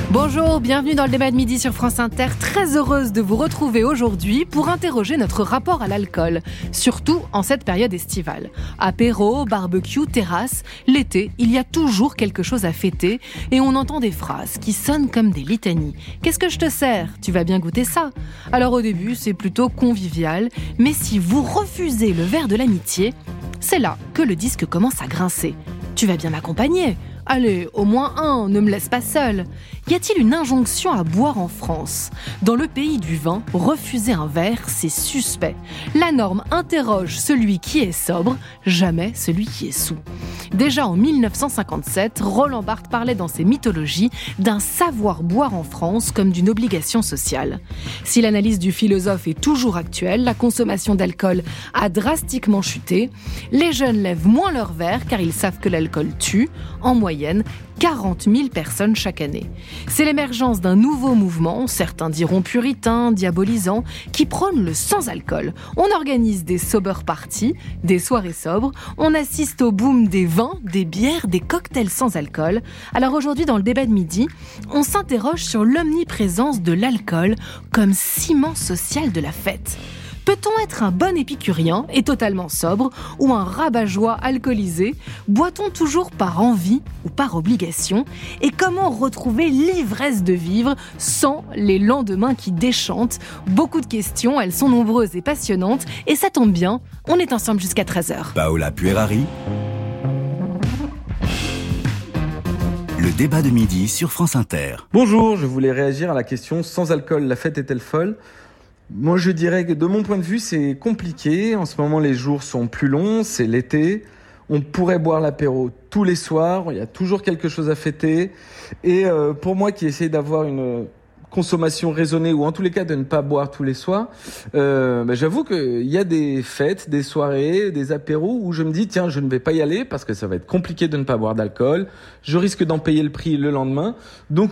Bonjour, bienvenue dans le débat de midi sur France Inter. Très heureuse de vous retrouver aujourd'hui pour interroger notre rapport à l'alcool, surtout en cette période estivale. Apéro, barbecue, terrasse, l'été, il y a toujours quelque chose à fêter et on entend des phrases qui sonnent comme des litanies. Qu'est-ce que je te sers ? Tu vas bien goûter ça ? Alors au début, c'est plutôt convivial, mais si vous refusez le verre de l'amitié, c'est là que le disque commence à grincer. Tu vas bien m'accompagner ? Allez, au moins un, ne me laisse pas seule. Y a-t-il une injonction à boire en France ? Dans le pays du vin, refuser un verre, c'est suspect. La norme interroge celui qui est sobre, jamais celui qui est saoul. Déjà en 1957, Roland Barthes parlait dans ses mythologies d'un savoir boire en France comme d'une obligation sociale. Si l'analyse du philosophe est toujours actuelle, la consommation d'alcool a drastiquement chuté. Les jeunes lèvent moins leur verre car ils savent que l'alcool tue. En moyenne, 40 000 personnes chaque année. C'est l'émergence d'un nouveau mouvement, certains diront puritain, diabolisant, qui prône le sans-alcool. On organise des sober parties, des soirées sobres, on assiste au boom des vins, des bières, des cocktails sans alcool. Alors aujourd'hui, dans le débat de midi, on s'interroge sur l'omniprésence de l'alcool comme ciment social de la fête. Peut-on être un bon épicurien et totalement sobre ou un rabat-joie alcoolisé ? Boit-on toujours par envie ou par obligation ? Et comment retrouver l'ivresse de vivre sans les lendemains qui déchantent ? Beaucoup de questions, elles sont nombreuses et passionnantes et ça tombe bien, on est ensemble jusqu'à 13h. Paola Puerari. Le débat de midi sur France Inter. Bonjour, je voulais réagir à la question « Sans alcool, la fête est-elle folle ?» Moi, je dirais que de mon point de vue, c'est compliqué. En ce moment, les jours sont plus longs, c'est l'été. On pourrait boire l'apéro tous les soirs, il y a toujours quelque chose à fêter. Et pour moi qui essaie d'avoir une consommation raisonnée, ou en tous les cas de ne pas boire tous les soirs, j'avoue qu'il y a des fêtes, des soirées, des apéros où je me dis tiens, je ne vais pas y aller parce que ça va être compliqué de ne pas boire d'alcool. Je risque d'en payer le prix le lendemain. Donc,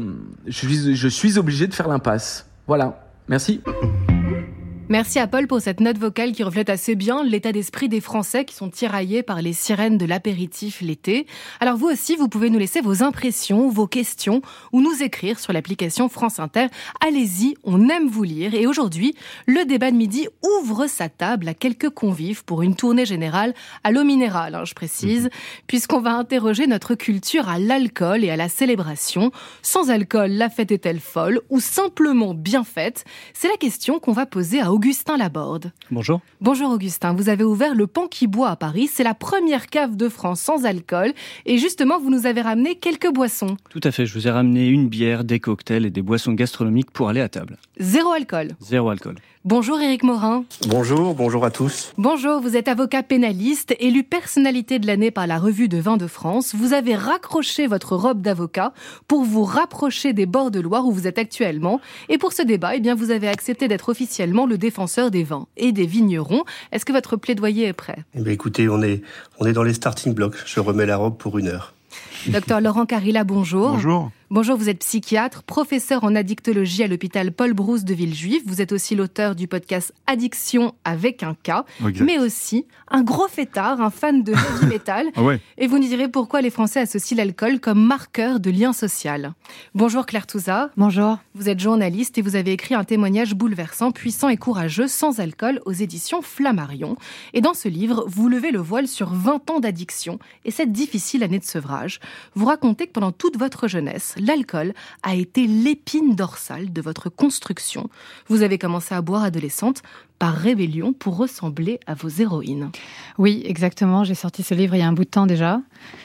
je suis obligé de faire l'impasse. Voilà. Merci. Merci à Paul pour cette note vocale qui reflète assez bien l'état d'esprit des Français qui sont tiraillés par les sirènes de l'apéritif l'été. Alors vous aussi, vous pouvez nous laisser vos impressions, vos questions ou nous écrire sur l'application France Inter. Allez-y, on aime vous lire. Et aujourd'hui, le débat de midi ouvre sa table à quelques convives pour une tournée générale à l'eau minérale, je précise, puisqu'on va interroger notre culture à l'alcool et à la célébration. Sans alcool, la fête est-elle folle ou simplement bien faite ? C'est la question qu'on va poser à Augustin Laborde. Bonjour. Bonjour Augustin, vous avez ouvert le Pan qui boit à Paris, c'est la première cave de France sans alcool et justement vous nous avez ramené quelques boissons. Tout à fait, je vous ai ramené une bière, des cocktails et des boissons gastronomiques pour aller à table. Zéro alcool. Zéro alcool. Bonjour Éric Morin. Bonjour à tous. Bonjour, vous êtes avocat pénaliste, élu personnalité de l'année par la Revue de Vin de France. Vous avez raccroché votre robe d'avocat pour vous rapprocher des bords de Loire où vous êtes actuellement. Et pour ce débat, vous avez accepté d'être officiellement le défenseur des vins et des vignerons. Est-ce que votre plaidoyer est prêt ? Écoutez, on est dans les starting blocks. Je remets la robe pour 1 heure. Docteur Laurent Carilla, bonjour. Bonjour. Bonjour, vous êtes psychiatre, professeur en addictologie à l'hôpital Paul Brousse de Villejuif. Vous êtes aussi l'auteur du podcast Addiction avec un K, exact. Mais aussi un gros fêtard, un fan de heavy metal. Ah ouais. Et vous nous direz pourquoi les Français associent l'alcool comme marqueur de lien social. Bonjour Claire Touzat. Bonjour. Vous êtes journaliste et vous avez écrit un témoignage bouleversant, puissant et courageux, sans alcool, aux éditions Flammarion. Et dans ce livre, vous levez le voile sur 20 ans d'addiction et cette difficile année de sevrage. Vous racontez que pendant toute votre jeunesse, l'alcool a été l'épine dorsale de votre construction. Vous avez commencé à boire adolescente par rébellion pour ressembler à vos héroïnes. Oui, exactement. J'ai sorti ce livre il y a un bout de temps déjà.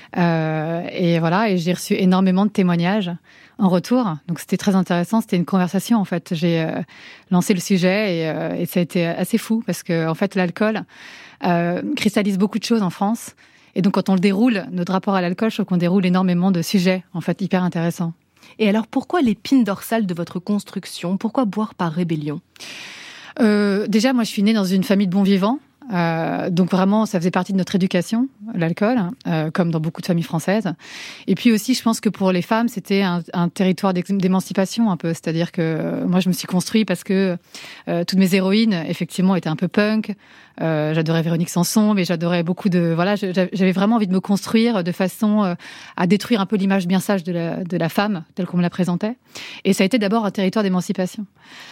Et j'ai reçu énormément de témoignages en retour. Donc c'était très intéressant. C'était une conversation en fait. J'ai lancé le sujet et ça a été assez fou parce que en fait l'alcool cristallise beaucoup de choses en France. Et donc quand on le déroule, notre rapport à l'alcool, je trouve qu'on déroule énormément de sujets en fait hyper intéressants. Et alors pourquoi l'épine dorsale de votre construction ? Pourquoi boire par rébellion ? Déjà, moi, je suis née dans une famille de bons vivants. Donc vraiment, ça faisait partie de notre éducation, l'alcool, comme dans beaucoup de familles françaises. Et puis aussi, je pense que pour les femmes, c'était un territoire d'émancipation un peu. C'est-à-dire que moi, je me suis construite parce que toutes mes héroïnes, effectivement, étaient un peu punk. J'adorais Véronique Sanson, mais j'adorais beaucoup de... Voilà, j'avais vraiment envie de me construire de façon à détruire un peu l'image bien sage de la femme, telle qu'on me la présentait. Et ça a été d'abord un territoire d'émancipation.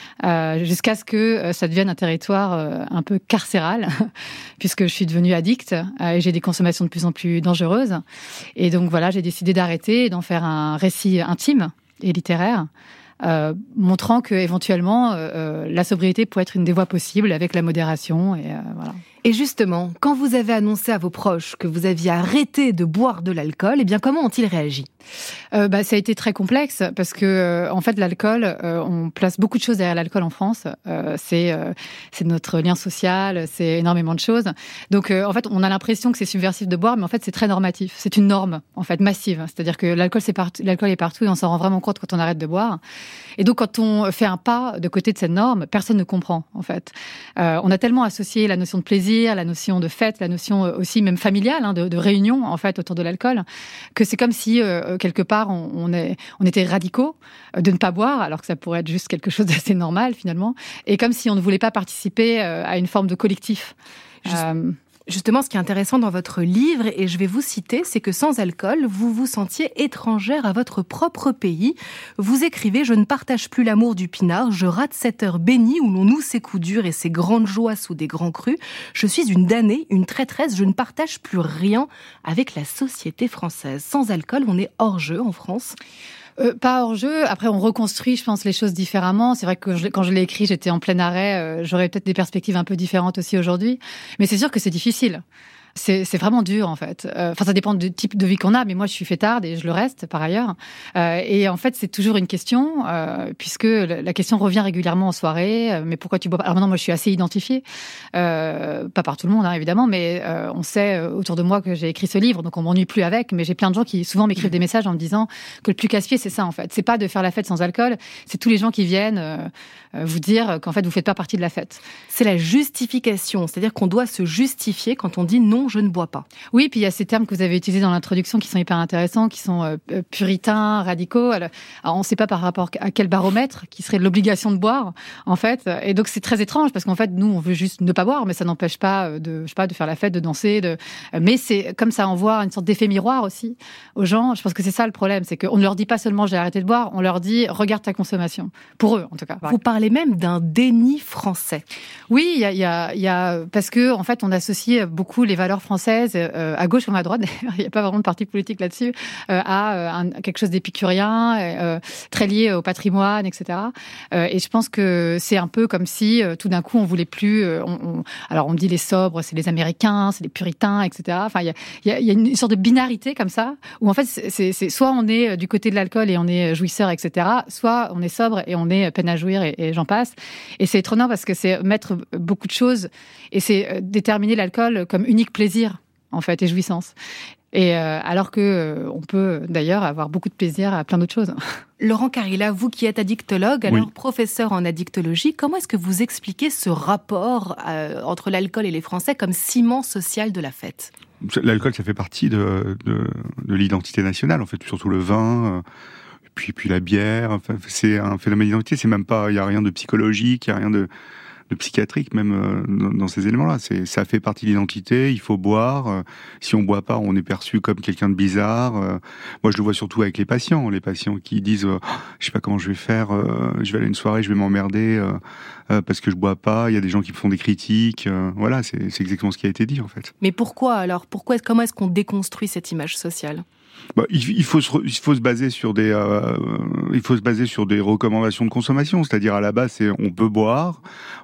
Jusqu'à ce que ça devienne un territoire un peu carcéral, puisque je suis devenue addicte et j'ai des consommations de plus en plus dangereuses. Et donc voilà, j'ai décidé d'arrêter et d'en faire un récit intime et littéraire, montrant que éventuellement la sobriété pourrait être une des voies possibles avec la modération et voilà. Et justement, quand vous avez annoncé à vos proches que vous aviez arrêté de boire de l'alcool, eh bien comment ont-ils réagi ? Ça a été très complexe parce que en fait l'alcool, on place beaucoup de choses derrière l'alcool en France. C'est notre lien social, c'est énormément de choses. Donc en fait, on a l'impression que c'est subversif de boire, mais en fait c'est très normatif. C'est une norme en fait massive. C'est-à-dire que l'alcool est partout et on s'en rend vraiment compte quand on arrête de boire. Et donc quand on fait un pas de côté de cette norme, personne ne comprend en fait. On a tellement associé la notion de plaisir, la notion de fête, la notion aussi même familiale, de réunion en fait autour de l'alcool, que c'est comme si quelque part on était radicaux de ne pas boire, alors que ça pourrait être juste quelque chose d'assez normal finalement, et comme si on ne voulait pas participer à une forme de collectif. Justement, ce qui est intéressant dans votre livre, et je vais vous citer, c'est que sans alcool, vous vous sentiez étrangère à votre propre pays. Vous écrivez « Je ne partage plus l'amour du pinard, je rate cette heure bénie où l'on noue ses coups durs et ses grandes joies sous des grands crus. Je suis une damnée, une traîtresse, je ne partage plus rien avec la société française. Sans alcool, on est hors jeu en France ». Pas hors jeu. Après, on reconstruit, je pense, les choses différemment. C'est vrai que quand je l'ai écrit, j'étais en plein arrêt. J'aurais peut-être des perspectives un peu différentes aussi aujourd'hui. Mais c'est sûr que c'est difficile. C'est vraiment dur, en fait. Enfin, ça dépend du type de vie qu'on a, mais moi, je suis fêtarde et je le reste, par ailleurs. Et en fait, c'est toujours une question, puisque la question revient régulièrement en soirée. Mais pourquoi tu bois pas ? Alors maintenant, moi, je suis assez identifiée. Pas par tout le monde, évidemment, mais on sait autour de moi que j'ai écrit ce livre, donc on m'ennuie plus avec. Mais j'ai plein de gens qui souvent m'écrivent des messages en me disant que le plus casse-pied, c'est ça, en fait. C'est pas de faire la fête sans alcool, c'est tous les gens qui viennent vous dire qu'en fait, vous faites pas partie de la fête. C'est la justification, c'est-à-dire qu'on doit se justifier quand on dit non, je ne bois pas. Oui, puis il y a ces termes que vous avez utilisés dans l'introduction qui sont hyper intéressants, qui sont puritains, radicaux. Alors, on ne sait pas par rapport à quel baromètre qui serait l'obligation de boire, en fait. Et donc c'est très étrange parce qu'en fait, nous, on veut juste ne pas boire, mais ça n'empêche pas de faire la fête, de danser. Mais c'est comme ça envoie une sorte d'effet miroir aussi aux gens. Je pense que c'est ça le problème, c'est qu'on ne leur dit pas seulement j'ai arrêté de boire, on leur dit regarde ta consommation. Pour eux, en tout cas. Vous parlez même d'un déni français. Oui, il y a parce que en fait, on associe beaucoup les valeurs françaises à gauche comme à droite. D'ailleurs, il n'y a pas vraiment de parti politique là-dessus, à quelque chose d'épicurien, très lié au patrimoine, etc. Et je pense que c'est un peu comme si tout d'un coup on voulait plus. Alors on dit les sobres, c'est les Américains, c'est les puritains, etc. Enfin, il y a une sorte de binarité comme ça où en fait c'est soit on est du côté de l'alcool et on est jouisseur, etc. Soit on est sobre et on est peine à jouir et j'en passe. Et c'est étonnant parce que c'est mettre beaucoup de choses et c'est déterminer l'alcool comme unique plaisir en fait et jouissance. Et alors que on peut d'ailleurs avoir beaucoup de plaisir à plein d'autres choses. Laurent Carilla, vous qui êtes addictologue, alors Oui. professeur en addictologie, comment est-ce que vous expliquez ce rapport entre l'alcool et les Français comme ciment social de la fête ? L'alcool, ça fait partie de l'identité nationale, en fait, surtout le vin. Puis la bière, enfin, c'est un phénomène d'identité, c'est même pas, il y a rien de psychologique, il y a rien de psychiatrique même dans ces éléments-là. Ça fait partie de l'identité, il faut boire. Si on boit pas, on est perçu comme quelqu'un de bizarre. Moi, je le vois surtout avec les patients qui disent je sais pas comment je vais faire, je vais aller à une soirée, je vais m'emmerder parce que je bois pas. Il y a des gens qui me font des critiques. Voilà, c'est exactement ce qui a été dit en fait. Mais pourquoi alors ? Comment est-ce qu'on déconstruit cette image sociale ? Il faut se baser sur des recommandations de consommation, c'est-à-dire à la base c'est on peut boire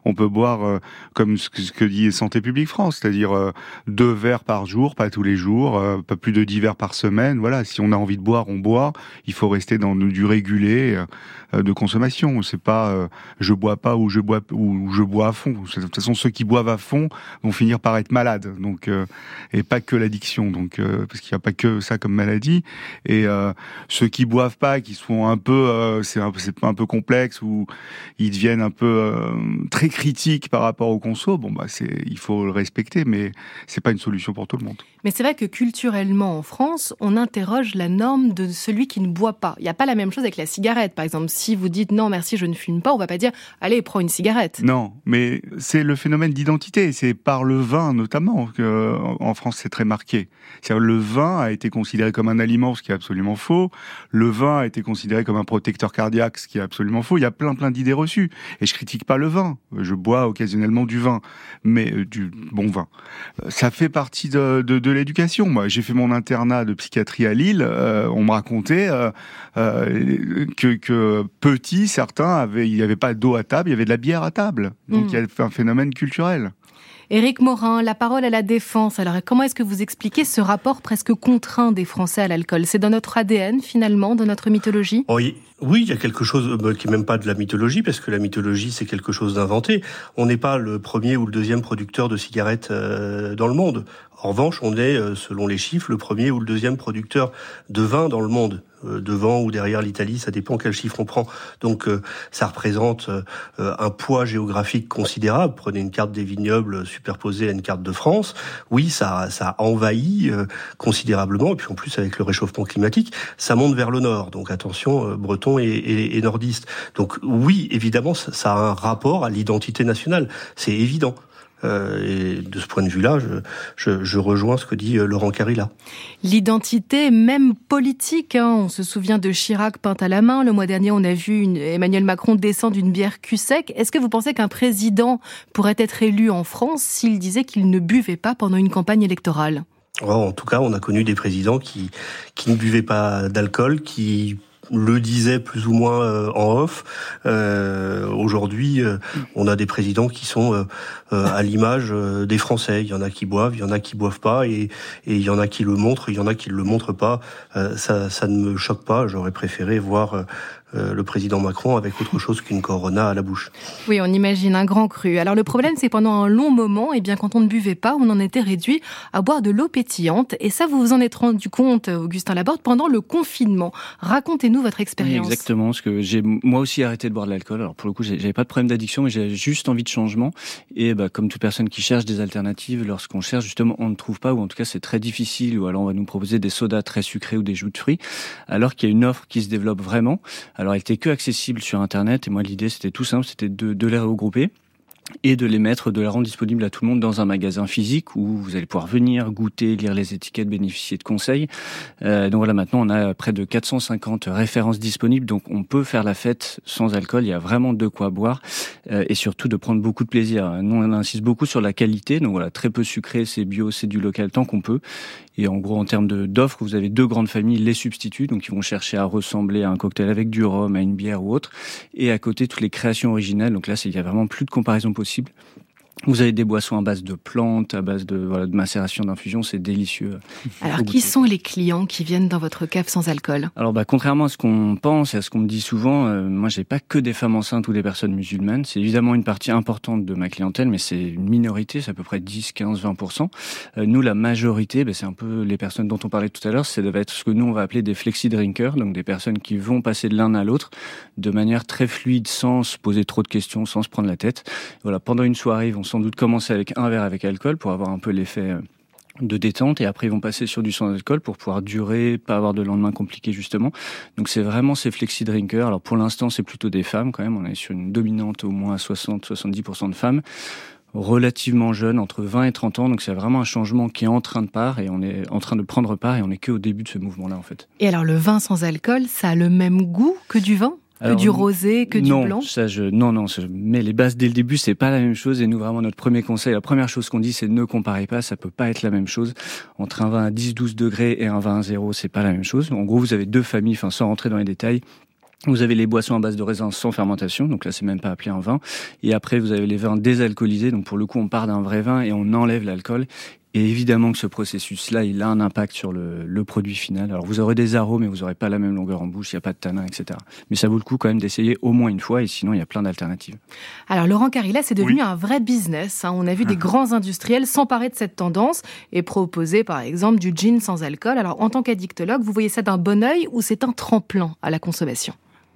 comme ce que dit Santé publique France, c'est-à-dire 2 verres par jour, pas tous les jours, pas plus de 10 verres par semaine. Voilà, si on a envie de boire, on boit. Il faut rester dans du régulé de consommation. C'est pas je bois pas ou je bois à fond. De toute façon, ceux qui boivent à fond vont finir par être malades. Donc et pas que l'addiction. Donc parce qu'il n'y a pas que ça comme maladie. dit. Et ceux qui boivent pas, qui sont un peu, c'est un peu complexe, ou ils deviennent un peu très critiques par rapport au conso. Bon bah il faut le respecter, mais c'est pas une solution pour tout le monde. Mais c'est vrai que culturellement en France, on interroge la norme de celui qui ne boit pas. Il n'y a pas la même chose avec la cigarette. Par exemple, si vous dites non merci je ne fume pas, on va pas dire allez prends une cigarette. Non, mais c'est le phénomène d'identité. C'est par le vin notamment que en France c'est très marqué. C'est-à-dire, le vin a été considéré comme un aliment, ce qui est absolument faux. Le vin a été considéré comme un protecteur cardiaque, ce qui est absolument faux. Il y a plein d'idées reçues. Et je critique pas le vin. Je bois occasionnellement du vin, mais du bon vin. Ça fait partie de l'éducation. Moi, j'ai fait mon internat de psychiatrie à Lille. On me racontait que petit, certains il n'y avait pas d'eau à table, il y avait de la bière à table. Donc il y a un phénomène culturel. Éric Morin, la parole à la défense. Alors, comment est-ce que vous expliquez ce rapport presque contraint des Français à l'alcool ? C'est dans notre ADN, finalement, dans notre mythologie ? Oui, il y a quelque chose qui est même pas de la mythologie, parce que la mythologie, c'est quelque chose d'inventé. On n'est pas le premier ou le deuxième producteur de cigarettes dans le monde. En revanche, on est, selon les chiffres, le premier ou le deuxième producteur de vin dans le monde. Devant ou derrière l'Italie, ça dépend quel chiffre on prend. Donc ça représente un poids géographique considérable. Prenez une carte des vignobles superposée à une carte de France. Oui, ça envahit considérablement. Et puis en plus, avec le réchauffement climatique, ça monte vers le nord. Donc attention, bretons et nordistes. Donc oui, évidemment, ça a un rapport à l'identité nationale. C'est évident. Et de ce point de vue-là, je rejoins ce que dit Laurent Carilla. L'identité, même politique, on se souvient de Chirac peint à la main. Le mois dernier, on a vu Emmanuel Macron descendre d'une bière cul-sec. Est-ce que vous pensez qu'un président pourrait être élu en France s'il disait qu'il ne buvait pas pendant une campagne électorale ? En tout cas, on a connu des présidents qui ne buvaient pas d'alcool, qui le disait plus ou moins en off. Aujourd'hui, on a des présidents qui sont à l'image des Français. Il y en a qui boivent, il y en a qui boivent pas, et il y en a qui le montrent, il y en a qui ne le montrent pas. Ça ne me choque pas. J'aurais préféré voir le président Macron avec autre chose qu'une Corona à la bouche. Oui, on imagine un grand cru. Alors le problème, c'est pendant un long moment, quand on ne buvait pas, on en était réduit à boire de l'eau pétillante. Et ça, vous vous en êtes rendu compte, Augustin Laborde, pendant le confinement. Racontez-nous votre expérience. Oui, exactement, parce que j'ai moi aussi arrêté de boire de l'alcool. Alors pour le coup, j'avais pas de problème d'addiction, mais j'avais juste envie de changement. Et comme toute personne qui cherche des alternatives, lorsqu'on cherche justement, on ne trouve pas, ou en tout cas c'est très difficile, ou alors on va nous proposer des sodas très sucrés ou des jus de fruits, alors qu'il y a une offre qui se développe vraiment. Alors elle était que accessible sur Internet, et moi l'idée c'était tout simple, c'était de les regrouper et de les rendre disponibles à tout le monde dans un magasin physique où vous allez pouvoir venir, goûter, lire les étiquettes, bénéficier de conseils. Donc voilà, maintenant on a près de 450 références disponibles, donc on peut faire la fête sans alcool, il y a vraiment de quoi boire, et surtout de prendre beaucoup de plaisir. Nous on insiste beaucoup sur la qualité, donc voilà, très peu sucré, c'est bio, c'est du local tant qu'on peut. Et en gros, en termes d'offres, vous avez deux grandes familles, les substituts, donc ils vont chercher à ressembler à un cocktail avec du rhum, à une bière ou autre. Et à côté, toutes les créations originales. Donc là, il y a vraiment plus de comparaison possible. Vous avez des boissons à base de plantes, à base de macération, d'infusion, c'est délicieux. Alors, qui sont les clients qui viennent dans votre cave sans alcool ? Alors, contrairement à ce qu'on pense et à ce qu'on me dit souvent, moi, j'ai pas que des femmes enceintes ou des personnes musulmanes. C'est évidemment une partie importante de ma clientèle, mais c'est une minorité, c'est à peu près 10, 15, 20%. Nous, la majorité, c'est un peu les personnes dont on parlait tout à l'heure, ça va être ce que nous, on va appeler des flexi-drinkers, donc des personnes qui vont passer de l'un à l'autre de manière très fluide, sans se poser trop de questions, sans se prendre la tête. Voilà, pendant une soirée, ils vont sans doute commencer avec un verre avec alcool pour avoir un peu l'effet de détente, et après ils vont passer sur du sans alcool pour pouvoir durer, pas avoir de lendemain compliqué justement. Donc c'est vraiment ces flexi-drinkers. Alors pour l'instant c'est plutôt des femmes quand même, on est sur une dominante au moins 60-70% de femmes, relativement jeunes, entre 20 et 30 ans, donc c'est vraiment un changement qui est en train de prendre part, et on est qu'au début de ce mouvement-là en fait. Et alors le vin sans alcool, ça a le même goût que du vin ? Alors, que du rosé, que du blanc ? Non, mais les bases dès le début, c'est pas la même chose. Et nous, vraiment, notre premier conseil, la première chose qu'on dit, c'est ne comparez pas, ça peut pas être la même chose. Entre un vin à 10-12 degrés et un vin à 0, c'est pas la même chose. En gros, vous avez deux familles, sans rentrer dans les détails. Vous avez les boissons à base de raisin sans fermentation, donc là c'est même pas appelé un vin. Et après vous avez les vins désalcoolisés, donc pour le coup on part d'un vrai vin et on enlève l'alcool. Et évidemment que ce processus-là, il a un impact sur le produit final. Alors vous aurez des arômes, mais vous n'aurez pas la même longueur en bouche, il n'y a pas de tanin, etc. Mais ça vaut le coup quand même d'essayer au moins une fois, et sinon il y a plein d'alternatives. Alors Laurent Carilla, c'est devenu un vrai business. On a vu des grands industriels s'emparer de cette tendance et proposer par exemple du gin sans alcool. Alors en tant qu'addictologue, vous voyez ça d'un bon œil ou c'est un tremplin à la consommation ?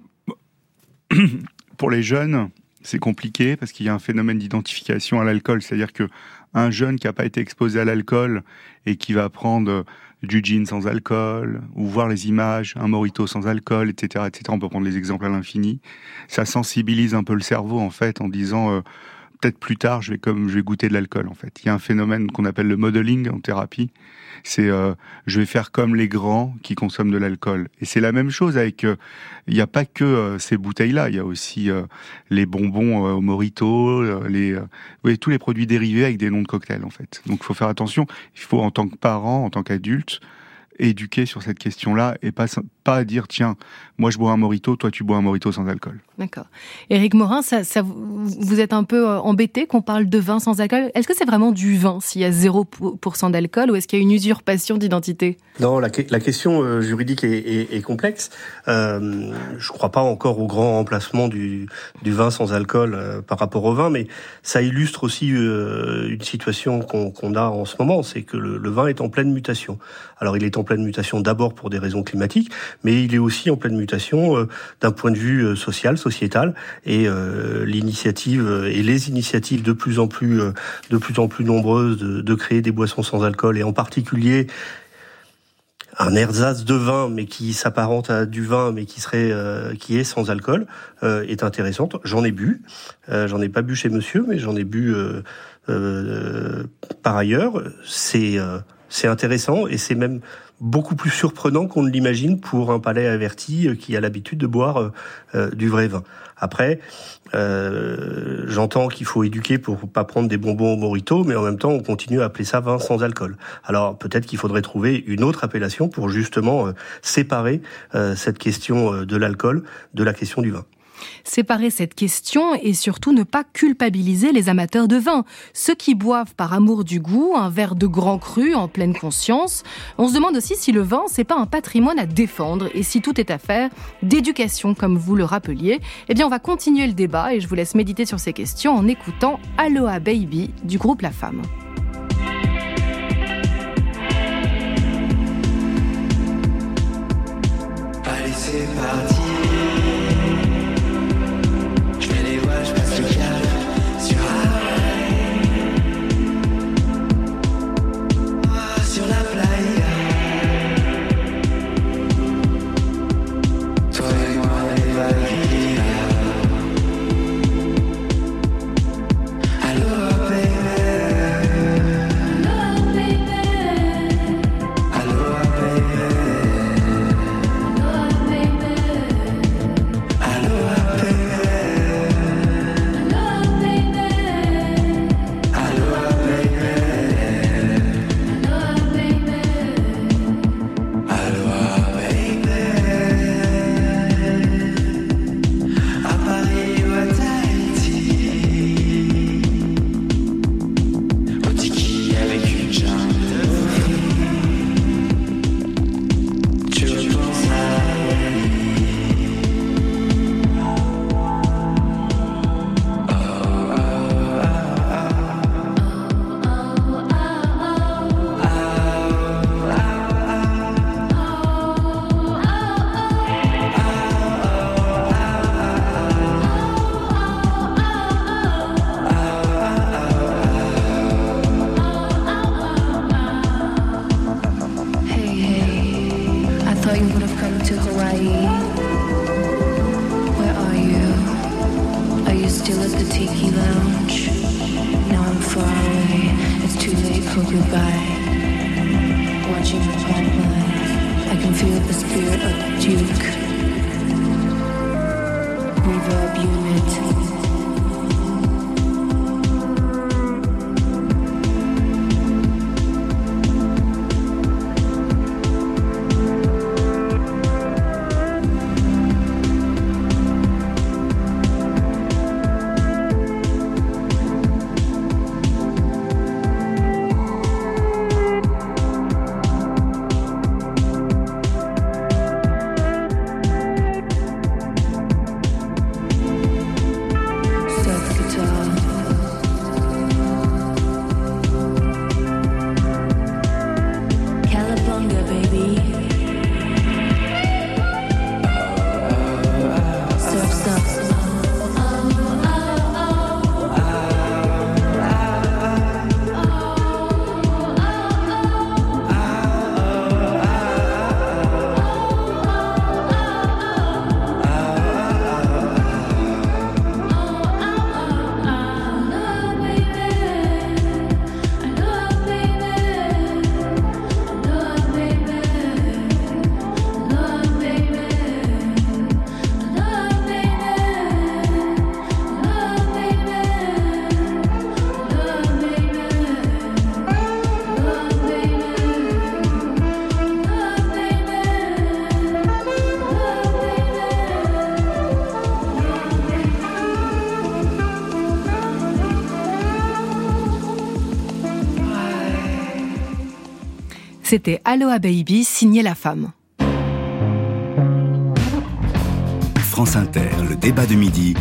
Pour les jeunes, c'est compliqué parce qu'il y a un phénomène d'identification à l'alcool. C'est-à-dire que un jeune qui n'a pas été exposé à l'alcool et qui va prendre du gin sans alcool, ou voir les images, un mojito sans alcool, etc., etc., on peut prendre les exemples à l'infini, ça sensibilise un peu le cerveau, en fait, en disant peut-être plus tard, je vais goûter de l'alcool, en fait. Il y a un phénomène qu'on appelle le modeling en thérapie. C'est je vais faire comme les grands qui consomment de l'alcool. Et c'est la même chose avec... il n'y a pas que ces bouteilles-là. Il y a aussi les bonbons au mojito, tous les produits dérivés avec des noms de cocktails, en fait. Donc, il faut faire attention. Il faut, en tant que parent, en tant qu'adulte, éduquer sur cette question-là et pas dire, tiens, moi je bois un mojito, toi tu bois un mojito sans alcool. D'accord. Éric Morin, vous êtes un peu embêté qu'on parle de vin sans alcool. Est-ce que c'est vraiment du vin s'il y a 0% d'alcool ou est-ce qu'il y a une usurpation d'identité ? Non, la question juridique est complexe. Je crois pas encore au grand remplacement du vin sans alcool par rapport au vin, mais ça illustre aussi une situation qu'on a en ce moment, c'est que le vin est en pleine mutation. Alors il est en pleine mutation d'abord pour des raisons climatiques, mais il est aussi en pleine mutation d'un point de vue social, sociétal, et l'initiative et les initiatives de plus en plus nombreuses de créer des boissons sans alcool, et en particulier un ersatz de vin, mais qui s'apparente à du vin, mais qui est sans alcool, est intéressante. J'en ai bu, j'en ai pas bu chez monsieur, mais j'en ai bu par ailleurs. C'est intéressant et c'est même beaucoup plus surprenant qu'on ne l'imagine pour un palais averti qui a l'habitude de boire du vrai vin. Après, j'entends qu'il faut éduquer pour pas prendre des bonbons au mojito, mais en même temps, on continue à appeler ça vin sans alcool. Alors peut-être qu'il faudrait trouver une autre appellation pour justement séparer cette question de l'alcool de la question du vin. Séparer cette question et surtout ne pas culpabiliser les amateurs de vin. Ceux qui boivent par amour du goût, un verre de grand cru en pleine conscience. On se demande aussi si le vin, c'est pas un patrimoine à défendre et si tout est affaire d'éducation, comme vous le rappeliez. Eh bien, on va continuer le débat et je vous laisse méditer sur ces questions en écoutant Aloha Baby du groupe La Femme. Allez, c'est parti. C'était Aloha Baby, signé La Femme. France Inter, le débat de midi.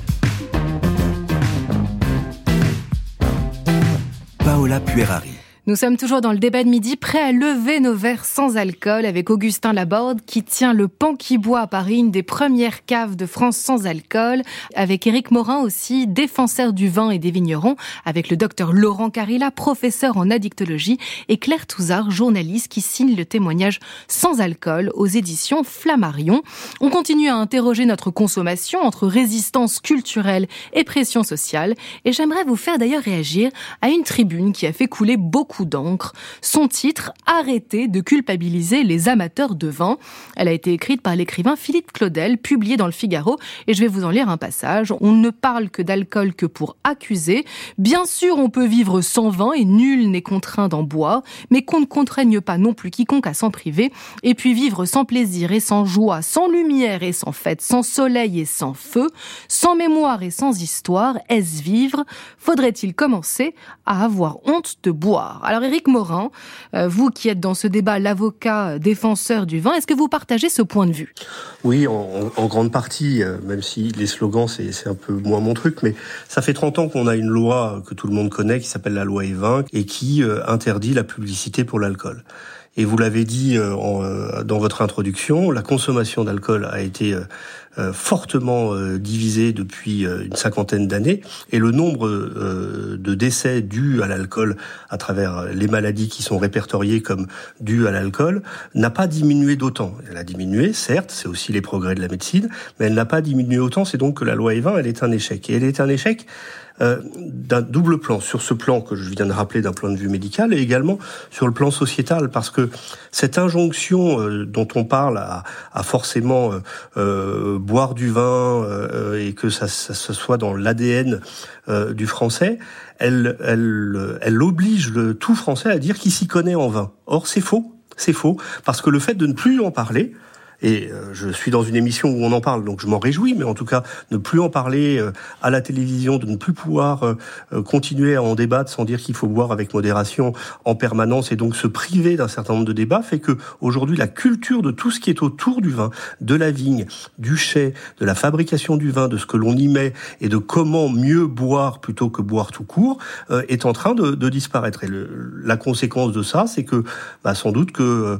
Paola Puerari. Nous sommes toujours dans le débat de midi, prêts à lever nos verres sans alcool avec Augustin Laborde qui tient le Pan qui boit à Paris, une des premières caves de France sans alcool, avec Éric Morin aussi, défenseur du vin et des vignerons, avec le docteur Laurent Carilla, professeur en addictologie, et Claire Touzard, journaliste qui signe le témoignage sans alcool aux éditions Flammarion. On continue à interroger notre consommation entre résistance culturelle et pression sociale, et j'aimerais vous faire d'ailleurs réagir à une tribune qui a fait couler beaucoup d'encre. Son titre, Arrêtez de culpabiliser les amateurs de vin. Elle a été écrite par l'écrivain Philippe Claudel, publiée dans le Figaro, et je vais vous en lire un passage. On ne parle que d'alcool que pour accuser. Bien sûr, on peut vivre sans vin et nul n'est contraint d'en boire, mais qu'on ne contraigne pas non plus quiconque à s'en priver. Et puis vivre sans plaisir et sans joie, sans lumière et sans fête, sans soleil et sans feu, sans mémoire et sans histoire, est-ce vivre? Faudrait-il commencer à avoir honte de boire? Alors Éric Morin, vous qui êtes dans ce débat l'avocat défenseur du vin, est-ce que vous partagez ce point de vue? Oui, en grande partie, même si les slogans c'est un peu moins mon truc, mais ça fait 30 ans qu'on a une loi que tout le monde connaît qui s'appelle la loi Evin et qui interdit la publicité pour l'alcool. Et vous l'avez dit dans votre introduction, la consommation d'alcool a été fortement divisée depuis une cinquantaine d'années, et le nombre de décès dus à l'alcool à travers les maladies qui sont répertoriées comme dues à l'alcool n'a pas diminué d'autant. Elle a diminué, certes, c'est aussi les progrès de la médecine, mais elle n'a pas diminué autant, c'est donc que la loi Evin, elle est un échec. Et elle est un échec d'un double plan, sur ce plan que je viens de rappeler d'un point de vue médical, et également sur le plan sociétal, parce que cette injonction dont on parle à forcément boire du vin et que ça soit dans l'ADN du français, elle oblige le tout français à dire qu'il s'y connaît en vin. Or c'est faux, parce que le fait de ne plus en parler, et je suis dans une émission où on en parle, donc je m'en réjouis, mais en tout cas, ne plus en parler à la télévision, de ne plus pouvoir continuer à en débattre sans dire qu'il faut boire avec modération en permanence, et donc se priver d'un certain nombre de débats, fait que aujourd'hui la culture de tout ce qui est autour du vin, de la vigne, du chai, de la fabrication du vin, de ce que l'on y met, et de comment mieux boire plutôt que boire tout court, est en train de disparaître. Et la conséquence de ça, c'est que sans doute que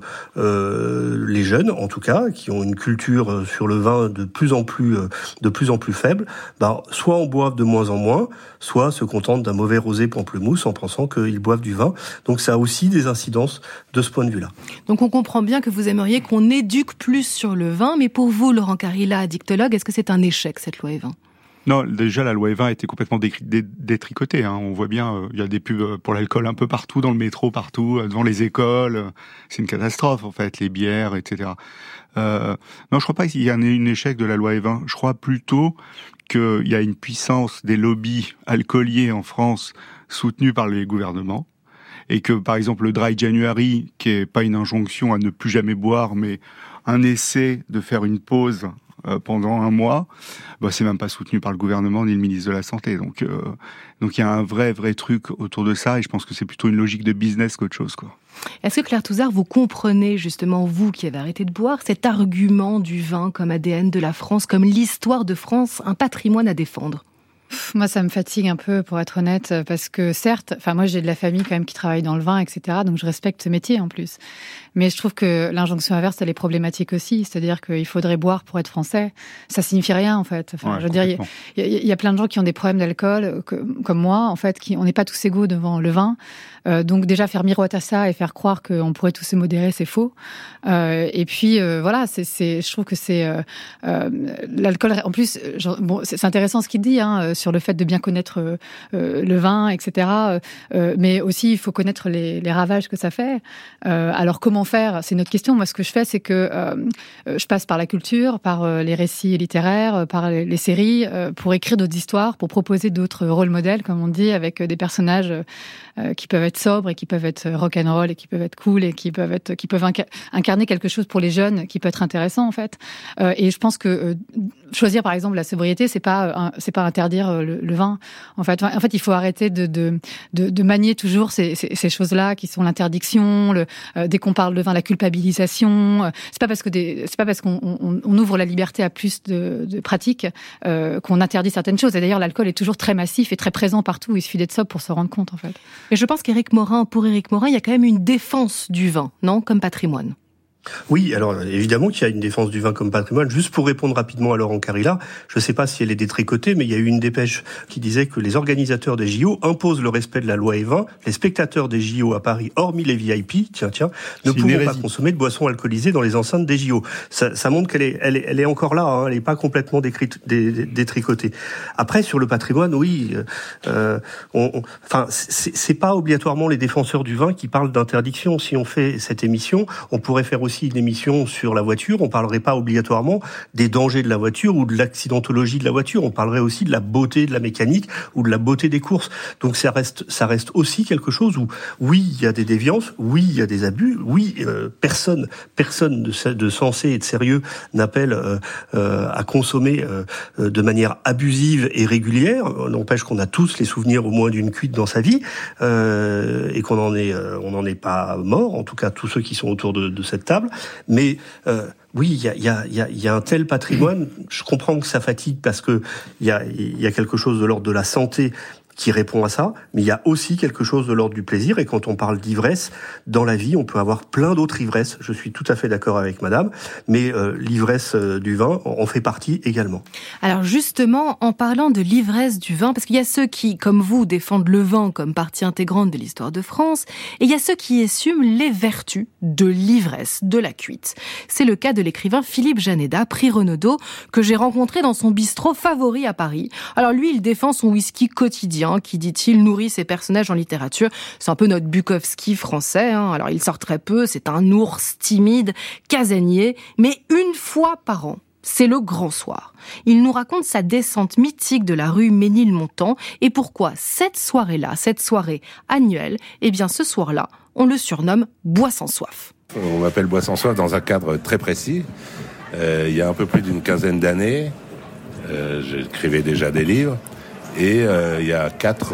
les jeunes, en tout cas, qui ont une culture sur le vin de plus en plus faible, soit en boivent de moins en moins, soit se contentent d'un mauvais rosé pamplemousse en pensant qu'ils boivent du vin. Donc ça a aussi des incidences de ce point de vue-là. Donc on comprend bien que vous aimeriez qu'on éduque plus sur le vin, mais pour vous, Laurent Carilla, addictologue, est-ce que c'est un échec, cette loi Evin? Non, déjà la loi Evin a été complètement détricotée. On voit bien, il y a des pubs pour l'alcool un peu partout, dans le métro, partout, devant les écoles. C'est une catastrophe en fait, les bières, etc. Non, je crois pas qu'il y ait un échec de la loi Evin. Je crois plutôt qu'il y a une puissance des lobbies alcooliers en France soutenus par les gouvernements. Et que, par exemple, le Dry January, qui est pas une injonction à ne plus jamais boire, mais un essai de faire une pause pendant un mois, c'est même pas soutenu par le gouvernement ni le ministre de la Santé. Donc il y a un vrai truc autour de ça, et je pense que c'est plutôt une logique de business qu'autre chose, quoi. Est-ce que Claire Touzard, vous comprenez justement, vous qui avez arrêté de boire, cet argument du vin comme ADN de la France, comme l'histoire de France, un patrimoine à défendre? Moi, ça me fatigue un peu, pour être honnête, parce que certes, moi j'ai de la famille quand même qui travaille dans le vin, etc., donc je respecte ce métier en plus. Mais je trouve que l'injonction inverse, elle est problématique aussi, c'est-à-dire qu'il faudrait boire pour être français. Ça signifie rien, en fait. Je veux dire, il y a plein de gens qui ont des problèmes d'alcool, comme moi, en fait, on n'est pas tous égaux devant le vin. Donc déjà, faire miroiter ça et faire croire qu'on pourrait tous se modérer, c'est faux. Et puis, voilà, je trouve que c'est l'alcool. En plus, c'est intéressant ce qu'il dit, sur le fait de bien connaître le vin, etc. Mais aussi, il faut connaître les ravages que ça fait. Alors, comment faire? C'est notre question. Moi, ce que je fais, c'est que je passe par la culture, par les récits littéraires, par les séries, pour écrire d'autres histoires, pour proposer d'autres rôles modèles, comme on dit, avec des personnages qui peuvent être sobres et qui peuvent être rock'n'roll et qui peuvent être cool et qui peuvent incarner quelque chose pour les jeunes qui peut être intéressant, en fait. Et je pense que choisir, par exemple, la sobriété, c'est pas interdire interdire le vin. En fait, il faut arrêter de manier toujours ces choses-là qui sont l'interdiction, dès qu'on parle de vin, la culpabilisation. C'est pas parce qu'on ouvre la liberté à plus de pratiques qu'on interdit certaines choses. Et d'ailleurs, l'alcool est toujours très massif et très présent partout. Il suffit d'être sobre pour se rendre compte, en fait. Et je pense pour Éric Morin, il y a quand même une défense du vin, non, comme patrimoine. Oui, alors évidemment qu'il y a une défense du vin comme patrimoine. Juste pour répondre rapidement à Laurent Carilla, je ne sais pas si elle est détricotée, mais il y a eu une dépêche qui disait que les organisateurs des JO imposent le respect de la loi E20. Les spectateurs des JO à Paris, hormis les VIP, ne pourront pas consommer de boissons alcoolisées dans les enceintes des JO. Ça montre qu'elle est encore là, hein, elle n'est pas complètement détricotée. Après, sur le patrimoine, oui, c'est pas obligatoirement les défenseurs du vin qui parlent d'interdiction. Si on fait cette émission, on pourrait faire aussi une émission sur la voiture, on parlerait pas obligatoirement des dangers de la voiture ou de l'accidentologie de la voiture, on parlerait aussi de la beauté de la mécanique ou de la beauté des courses. Donc ça reste aussi quelque chose où, oui, il y a des déviances, oui, il y a des abus, oui, personne de sensé et de sérieux n'appelle à consommer de manière abusive et régulière. N'empêche qu'on a tous les souvenirs au moins d'une cuite dans sa vie et qu'on on n'en est pas mort, en tout cas tous ceux qui sont autour de cette table. Mais oui, il y a un tel patrimoine. Je comprends que ça fatigue parce que il y a quelque chose de l'ordre de la santé qui répond à ça, mais il y a aussi quelque chose de l'ordre du plaisir. Et quand on parle d'ivresse, dans la vie, on peut avoir plein d'autres ivresses. Je suis tout à fait d'accord avec madame, mais l'ivresse du vin en fait partie également. Alors justement, en parlant de l'ivresse du vin, parce qu'il y a ceux qui, comme vous, défendent le vin comme partie intégrante de l'histoire de France, et il y a ceux qui assument les vertus de l'ivresse, de la cuite. C'est le cas de l'écrivain Philippe Janeda, prix Renaudot, que j'ai rencontré dans son bistrot favori à Paris. Alors lui, il défend son whisky quotidien, qui, dit-il, nourrit ses personnages en littérature. C'est un peu notre Bukowski français. Alors, il sort très peu, c'est un ours timide, casanier, mais une fois par an, c'est le grand soir. Il nous raconte sa descente mythique de la rue Ménilmontant et pourquoi cette soirée-là, cette soirée annuelle, eh bien, ce soir-là, on le surnomme Bois sans soif. On m'appelle Bois sans soif dans un cadre très précis. Il y a un peu plus d'une quinzaine d'années, j'écrivais déjà des livres. Et il y a 4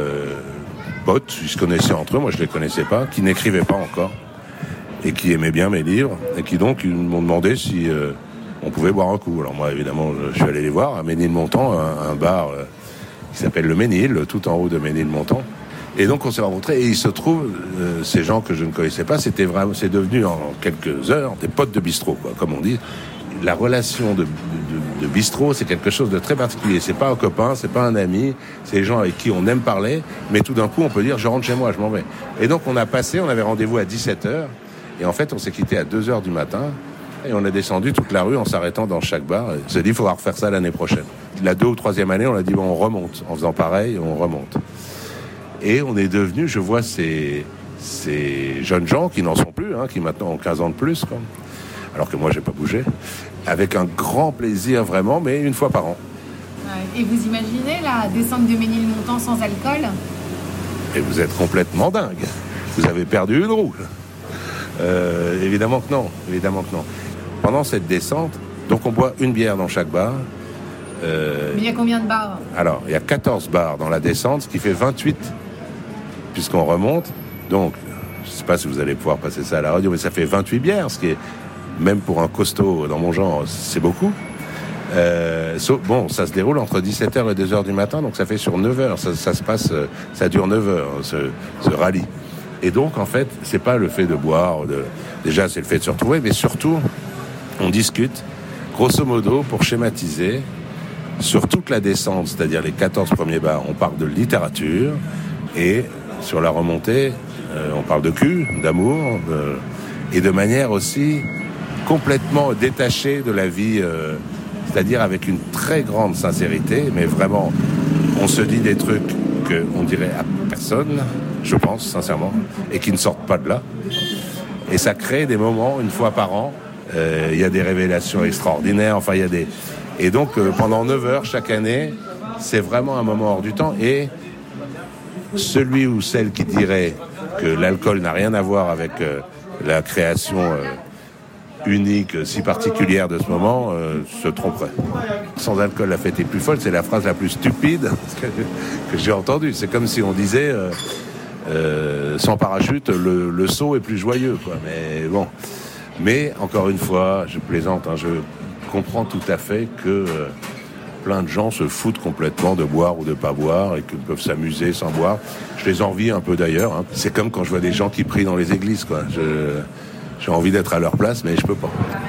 potes, ils se connaissaient entre eux, moi je les connaissais pas, qui n'écrivaient pas encore et qui aimaient bien mes livres et qui donc ils m'ont demandé si on pouvait boire un coup. Alors moi évidemment je suis allé les voir à Ménilmontant, un bar qui s'appelle le Ménil, tout en haut de Ménilmontant. Et donc on s'est rencontrés et il se trouve ces gens que je ne connaissais pas, c'est devenu en quelques heures des potes de bistrot, quoi, comme on dit. La relation de bistrot, c'est quelque chose de très particulier. C'est pas un copain, c'est pas un ami, c'est les gens avec qui on aime parler, mais tout d'un coup, on peut dire, je rentre chez moi, je m'en vais. Et donc, on avait rendez-vous à 17h, et en fait, on s'est quitté à 2h du matin, et on a descendu toute la rue en s'arrêtant dans chaque bar. On s'est dit, il faudra refaire ça l'année prochaine. La 2e ou 3e année, on a dit, bon, on remonte. En faisant pareil, on remonte. Et on est devenu, je vois ces jeunes gens qui n'en sont plus, qui maintenant ont 15 ans de plus, quoi. Alors que moi, j'ai pas bougé, avec un grand plaisir vraiment, mais une fois par an. Et vous imaginez la descente de Ménilmontant sans alcool ? Et vous êtes complètement dingue. Vous avez perdu une roue. Évidemment que non. Pendant cette descente, donc on boit une bière dans chaque bar. Mais il y a combien de bars ? Alors, il y a 14 bars dans la descente, ce qui fait 28, puisqu'on remonte. Donc, je ne sais pas si vous allez pouvoir passer ça à la radio, mais ça fait 28 bières, ce qui est... Même pour un costaud dans mon genre, c'est beaucoup. Bon, ça se déroule entre 17h et 2h du matin, donc ça fait sur 9h. Ça se passe, ça dure 9h, ce rallye. Et donc, en fait, c'est pas le fait de boire. Déjà, c'est le fait de se retrouver, mais surtout, on discute, grosso modo, pour schématiser, sur toute la descente, c'est-à-dire les 14 premiers bars, on parle de littérature, et sur la remontée, on parle de cul, d'amour, et de manière aussi complètement détachée de la vie, c'est-à-dire avec une très grande sincérité, mais vraiment, on se dit des trucs qu'on dirait à personne, je pense, sincèrement, et qui ne sortent pas de là. Et ça crée des moments, une fois par an, il y a des révélations extraordinaires, enfin, il y a des... Et donc, pendant 9 heures, chaque année, c'est vraiment un moment hors du temps, et celui ou celle qui dirait que l'alcool n'a rien à voir avec la création unique, si particulière de ce moment, se tromperait. Sans alcool, la fête est plus folle, c'est la phrase la plus stupide que j'ai entendue. C'est comme si on disait sans parachute, le saut est plus joyeux, quoi. Mais bon. Mais encore une fois, je plaisante, je comprends tout à fait que plein de gens se foutent complètement de boire ou de pas boire et qu'ils peuvent s'amuser sans boire. Je les envie un peu d'ailleurs. C'est comme quand je vois des gens qui prient dans les églises, quoi. J'ai envie d'être à leur place, mais je peux pas.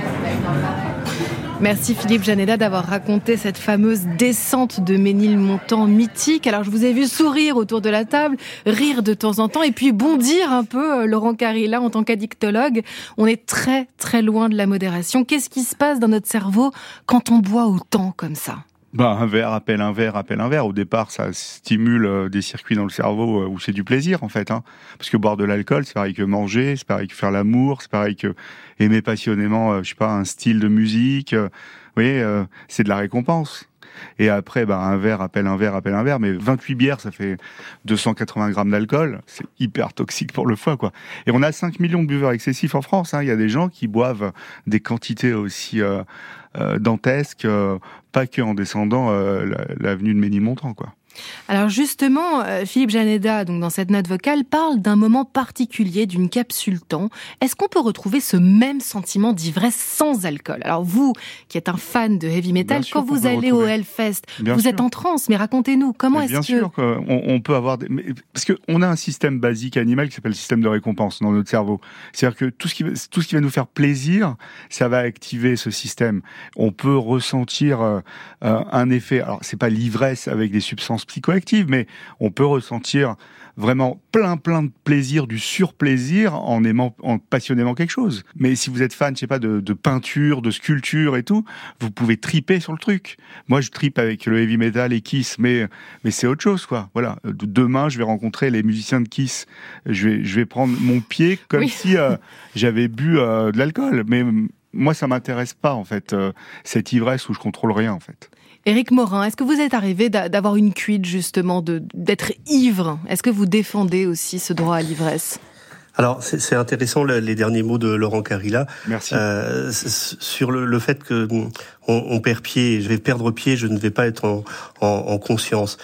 Merci Philippe Janeda d'avoir raconté cette fameuse descente de Ménilmontant mythique. Alors je vous ai vu sourire autour de la table, rire de temps en temps et puis bondir un peu, Laurent Carilla, en tant qu'addictologue. On est très très loin de la modération. Qu'est-ce qui se passe dans notre cerveau quand on boit autant comme ça ? Un verre appelle un verre appelle un verre. Au départ, ça stimule des circuits dans le cerveau où c'est du plaisir, en fait. Parce que boire de l'alcool, c'est pareil que manger, c'est pareil que faire l'amour, c'est pareil que aimer passionnément, un style de musique. C'est de la récompense. Et après, un verre appelle un verre appelle un verre. Mais 28 bières, ça fait 280 grammes d'alcool. C'est hyper toxique pour le foie, quoi. Et on a 5 millions de buveurs excessifs en France. Il y a des gens qui boivent des quantités aussi dantesques, pas que en descendant l'avenue de Ménilmontant, quoi. Alors justement, Philippe Janeda, donc dans cette note vocale, parle d'un moment particulier, d'une capsule temps. Est-ce qu'on peut retrouver ce même sentiment d'ivresse sans alcool ? Alors vous, qui êtes un fan de heavy metal, quand vous allez au Hellfest, vous êtes en transe, mais racontez-nous, comment est-ce que... Bien sûr qu'on peut avoir... Parce qu'on a un système basique animal qui s'appelle le système de récompense dans notre cerveau. C'est-à-dire que tout ce qui va nous faire plaisir, ça va activer ce système. On peut ressentir un effet... Alors, c'est pas l'ivresse avec des substances psychoactive, mais on peut ressentir vraiment plein de plaisir, du surplaisir en aimant passionnément quelque chose. Mais si vous êtes fan, de peinture, de sculpture et tout, vous pouvez triper sur le truc. Moi, je tripe avec le heavy metal et Kiss, mais c'est autre chose, quoi. Voilà. Demain, je vais rencontrer les musiciens de Kiss. Je vais prendre mon pied comme si j'avais bu de l'alcool. Mais moi, ça m'intéresse pas, en fait, cette ivresse où je contrôle rien, en fait. Éric Morin, est-ce que vous êtes arrivé d'avoir une cuite, justement, d'être ivre ? Est-ce que vous défendez aussi ce droit à l'ivresse ? Alors, c'est intéressant les derniers mots de Laurent Carilla. Merci. Sur le fait que on perd pied, je vais perdre pied, je ne vais pas être en conscience.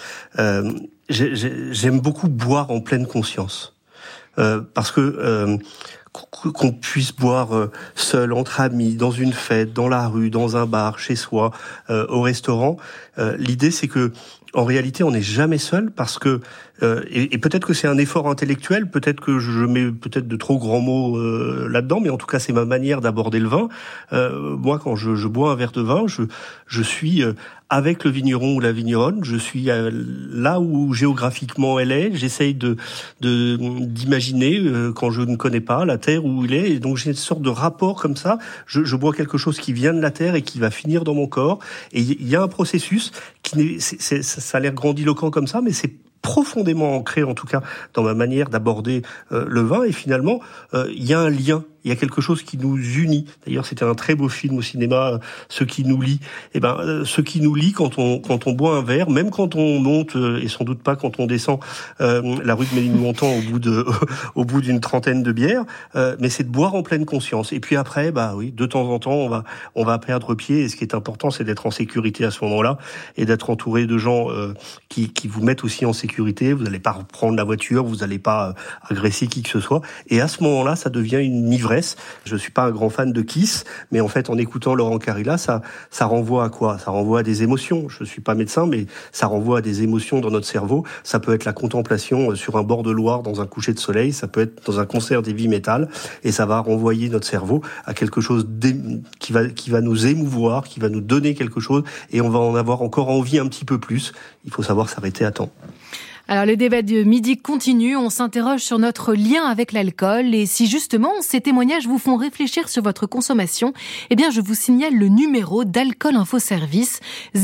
J'aime beaucoup boire en pleine conscience. Parce que qu'on puisse boire seul, entre amis, dans une fête, dans la rue, dans un bar, chez soi, au restaurant. L'idée, c'est que en réalité, on n'est jamais seul parce que et peut-être que c'est un effort intellectuel, peut-être que je mets peut-être de trop grands mots là-dedans, mais en tout cas, c'est ma manière d'aborder le vin. Moi, quand je bois un verre de vin, je suis avec le vigneron ou la vigneronne, je suis là où géographiquement elle est. J'essaye d'imaginer quand je ne connais pas la terre où il est, et donc j'ai une sorte de rapport comme ça. Je bois quelque chose qui vient de la terre et qui va finir dans mon corps. Et il y a un processus qui ça a l'air grandiloquent comme ça, mais c'est profondément ancré, en tout cas, dans ma manière d'aborder le vin. Et finalement, il y a un lien. Il y a quelque chose qui nous unit. D'ailleurs, c'était un très beau film au cinéma, Ce qui nous lie. Ce qui nous lie quand on boit un verre, même quand on monte, et sans doute pas quand on descend la rue de Ménilmontant au bout d'une trentaine de bières, mais c'est de boire en pleine conscience. Et puis après, de temps en temps, on va perdre pied. Et ce qui est important, c'est d'être en sécurité à ce moment-là et d'être entouré de gens qui vous mettent aussi en sécurité. Vous n'allez pas reprendre la voiture, vous n'allez pas agresser qui que ce soit. Et à ce moment-là, ça devient une ivresse. Je suis pas un grand fan de Kiss, mais en fait, en écoutant Laurent Carilla, ça renvoie à quoi ? Ça renvoie à des émotions. Je suis pas médecin, mais ça renvoie à des émotions dans notre cerveau. Ça peut être la contemplation sur un bord de Loire dans un coucher de soleil, ça peut être dans un concert d'heavy metal, et ça va renvoyer notre cerveau à quelque chose qui va nous émouvoir, qui va nous donner quelque chose, et on va en avoir encore envie un petit peu plus. Il faut savoir s'arrêter à temps. Alors le débat de midi continue, on s'interroge sur notre lien avec l'alcool et si justement ces témoignages vous font réfléchir sur votre consommation, eh bien je vous signale le numéro d'Alcool Info Service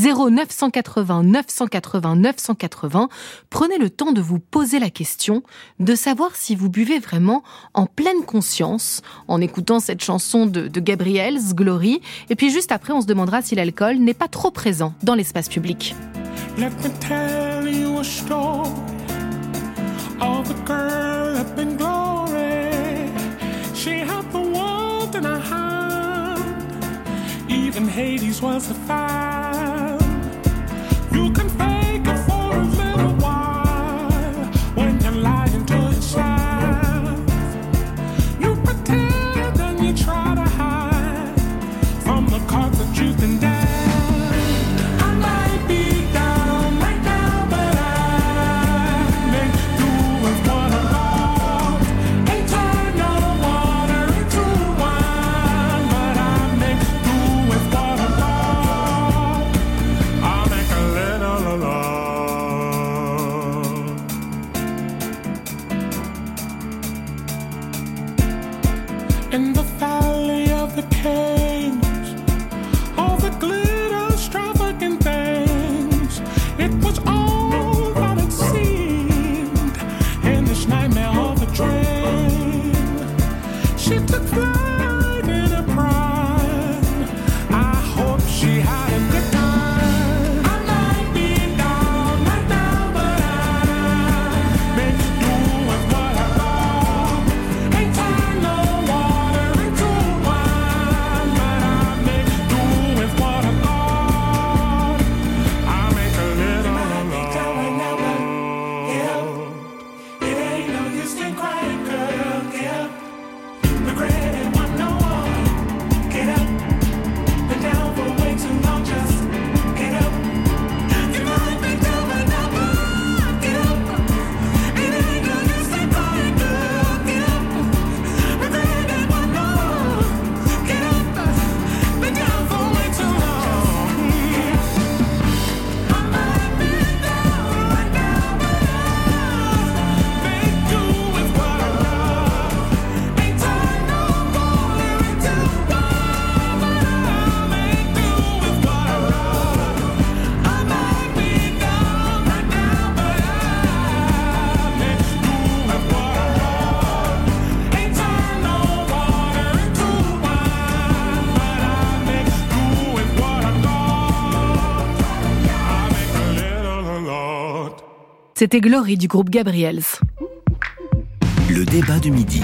0980 980 980. Prenez le temps de vous poser la question, de savoir si vous buvez vraiment en pleine conscience en écoutant cette chanson de Gabriel's Glory et puis juste après on se demandera si l'alcool n'est pas trop présent dans l'espace public. Let me tell you a story of a girl up in glory. She had the world in her hand. even Hades was a fire. You can fake it for a little while when you're lying to yourself. You pretend and you try to hide from the cards that you've been dealt. I might be down right now, but I make do with what I got. Ain't turned no water into wine, but I make do with what I got. I make a little alone. In the valley of the kings, all the glitter, extravagant things, it was all that it seemed in this nightmare of a dream. She took flight in a prime. I hope she had a good time. I might be down right now, but I make do with what I got. Ain't turned no water into wine, but I make do with what I got. I make a little alone. It ain't no use in crying, girl. Get up, regret it, want no more. Get up, been down for way too long. Just get up. You might be down right now, but get up. It ain't no use in crying, girl. Get up, regret it, want no more. Get up, been down for way too long. I might be down right now, but I make do with what I got. Ain't turned no water into wine, but I make do with what I got. I might be down right now, but I make do with what I got. Ain't turned no water into wine, but I make do with what I got. I make a little alone. C'était Glory du groupe Gabriels. Le débat du midi.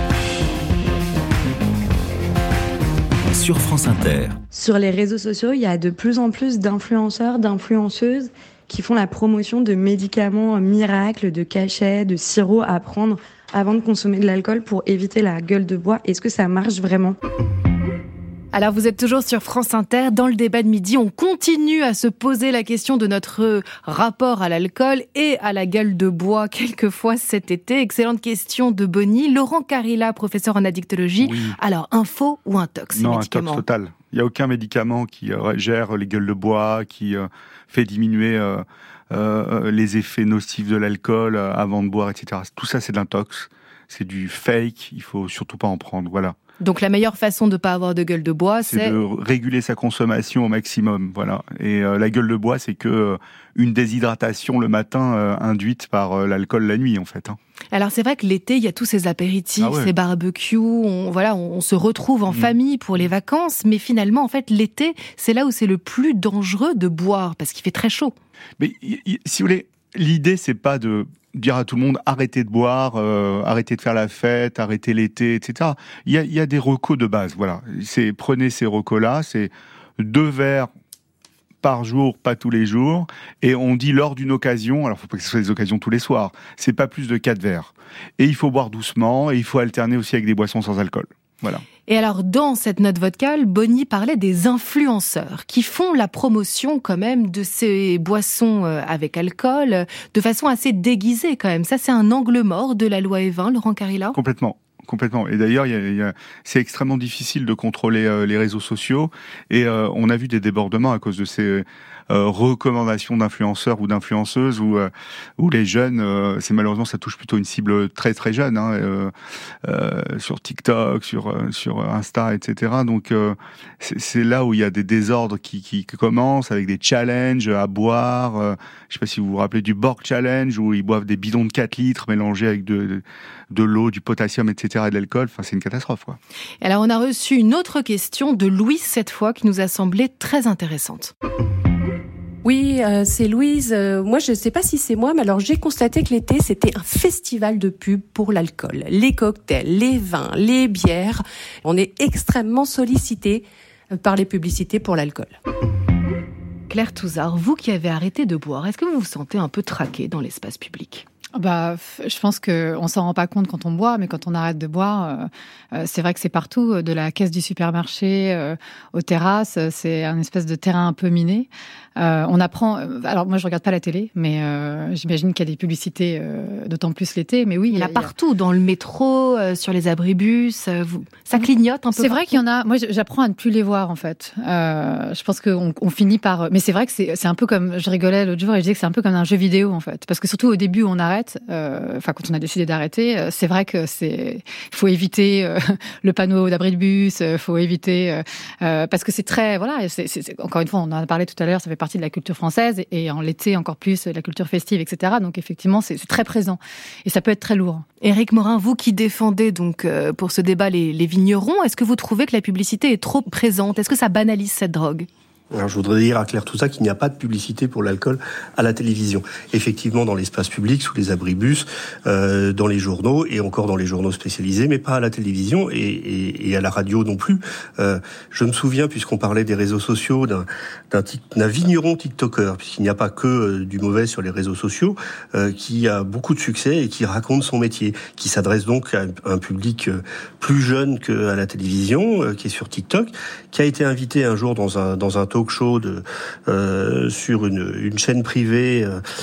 Sur France Inter. Sur les réseaux sociaux, il y a de plus en plus d'influenceurs, d'influenceuses qui font la promotion de médicaments miracles, de cachets, de sirops à prendre avant de consommer de l'alcool pour éviter la gueule de bois. Est-ce que ça marche vraiment ? Alors vous êtes toujours sur France Inter, dans le débat de midi, on continue à se poser la question de notre rapport à l'alcool et à la gueule de bois quelquefois cet été. Excellente question de Bonnie. Laurent Carilla, professeur en addictologie. Oui. Alors, un faux ou un tox ? Non, un tox total. Il n'y a aucun médicament qui gère les gueules de bois, qui fait diminuer les effets nocifs de l'alcool avant de boire, etc. Tout ça, c'est de l'intox. C'est du fake, il faut surtout pas en prendre, voilà. Donc la meilleure façon de ne pas avoir de gueule de bois, c'est de réguler sa consommation au maximum, voilà. Et la gueule de bois, c'est que une déshydratation le matin induite par l'alcool la nuit, en fait. Alors c'est vrai que l'été, il y a tous ces apéritifs, ces barbecues, on se retrouve en famille pour les vacances, mais finalement, en fait, l'été, c'est là où c'est le plus dangereux de boire, parce qu'il fait très chaud. Mais si vous voulez, l'idée, c'est pas de dire à tout le monde arrêtez de boire, arrêtez de faire la fête, arrêtez l'été, etc. Il y a des recos de base, voilà. Prenez ces recos-là, c'est 2 verres par jour, pas tous les jours, et on dit lors d'une occasion, alors il ne faut pas que ce soit des occasions tous les soirs, c'est pas plus de 4 verres. Et il faut boire doucement, et il faut alterner aussi avec des boissons sans alcool. Voilà. Et alors, dans cette note vocale, Bonnie parlait des influenceurs qui font la promotion quand même de ces boissons avec alcool de façon assez déguisée quand même. Ça, c'est un angle mort de la loi E20, Laurent Carilla ? Complètement. Et d'ailleurs, c'est extrêmement difficile de contrôler les réseaux sociaux. Et on a vu des débordements à cause de ces recommandations d'influenceurs ou d'influenceuses où les jeunes, c'est malheureusement ça touche plutôt une cible très très jeune, sur TikTok, sur Insta, etc. Donc c'est là où il y a des désordres qui commencent avec des challenges à boire. Je sais pas si vous vous rappelez du Borg Challenge où ils boivent des bidons de 4 litres mélangés avec de l'eau, du potassium, etc. et de l'alcool. Enfin, c'est une catastrophe, quoi. Alors, on a reçu une autre question de Louise cette fois qui nous a semblé très intéressante. Oui, c'est Louise. Moi, je ne sais pas si c'est moi, mais alors j'ai constaté que l'été, c'était un festival de pub pour l'alcool. Les cocktails, les vins, les bières. On est extrêmement sollicités. par les publicités pour l'alcool. Claire Touzard, vous qui avez arrêté de boire, est-ce que vous vous sentez un peu traquée dans l'espace public ? Je pense qu'on s'en rend pas compte quand on boit, mais quand on arrête de boire, c'est vrai que c'est partout, de la caisse du supermarché aux terrasses, c'est un espèce de terrain un peu miné. On apprend. Alors moi, je regarde pas la télé, mais j'imagine qu'il y a des publicités, d'autant plus l'été. Mais oui, il y en a partout, dans le métro, sur les abribus. Ça clignote un peu. C'est vrai qu'il y en a. Moi, j'apprends à ne plus les voir en fait. Je pense qu'on finit par. Mais c'est vrai que c'est un peu comme. Je rigolais l'autre jour et je disais que c'est un peu comme un jeu vidéo en fait, parce que surtout au début, on arrête. Quand on a décidé d'arrêter, c'est vrai que il faut éviter le panneau d'abribus. Faut éviter parce que c'est très. Voilà. Encore une fois, on en a parlé tout à l'heure. Ça fait partie de la culture française et en l'été encore plus la culture festive, etc. Donc effectivement, c'est très présent et ça peut être très lourd. Éric Morin, vous qui défendez donc pour ce débat les vignerons, est-ce que vous trouvez que la publicité est trop présente ? Est-ce que ça banalise cette drogue ? Alors, je voudrais dire à Claire Touzard qu'il n'y a pas de publicité pour l'alcool à la télévision. Effectivement, dans l'espace public, sous les abribus, dans les journaux et encore dans les journaux spécialisés, mais pas à la télévision et à la radio non plus. Je me souviens, puisqu'on parlait des réseaux sociaux, d'un vigneron TikToker, puisqu'il n'y a pas que du mauvais sur les réseaux sociaux, qui a beaucoup de succès et qui raconte son métier, qui s'adresse donc à un public plus jeune qu'à la télévision, qui est sur TikTok, qui a été invité un jour dans un talk show sur une chaîne privée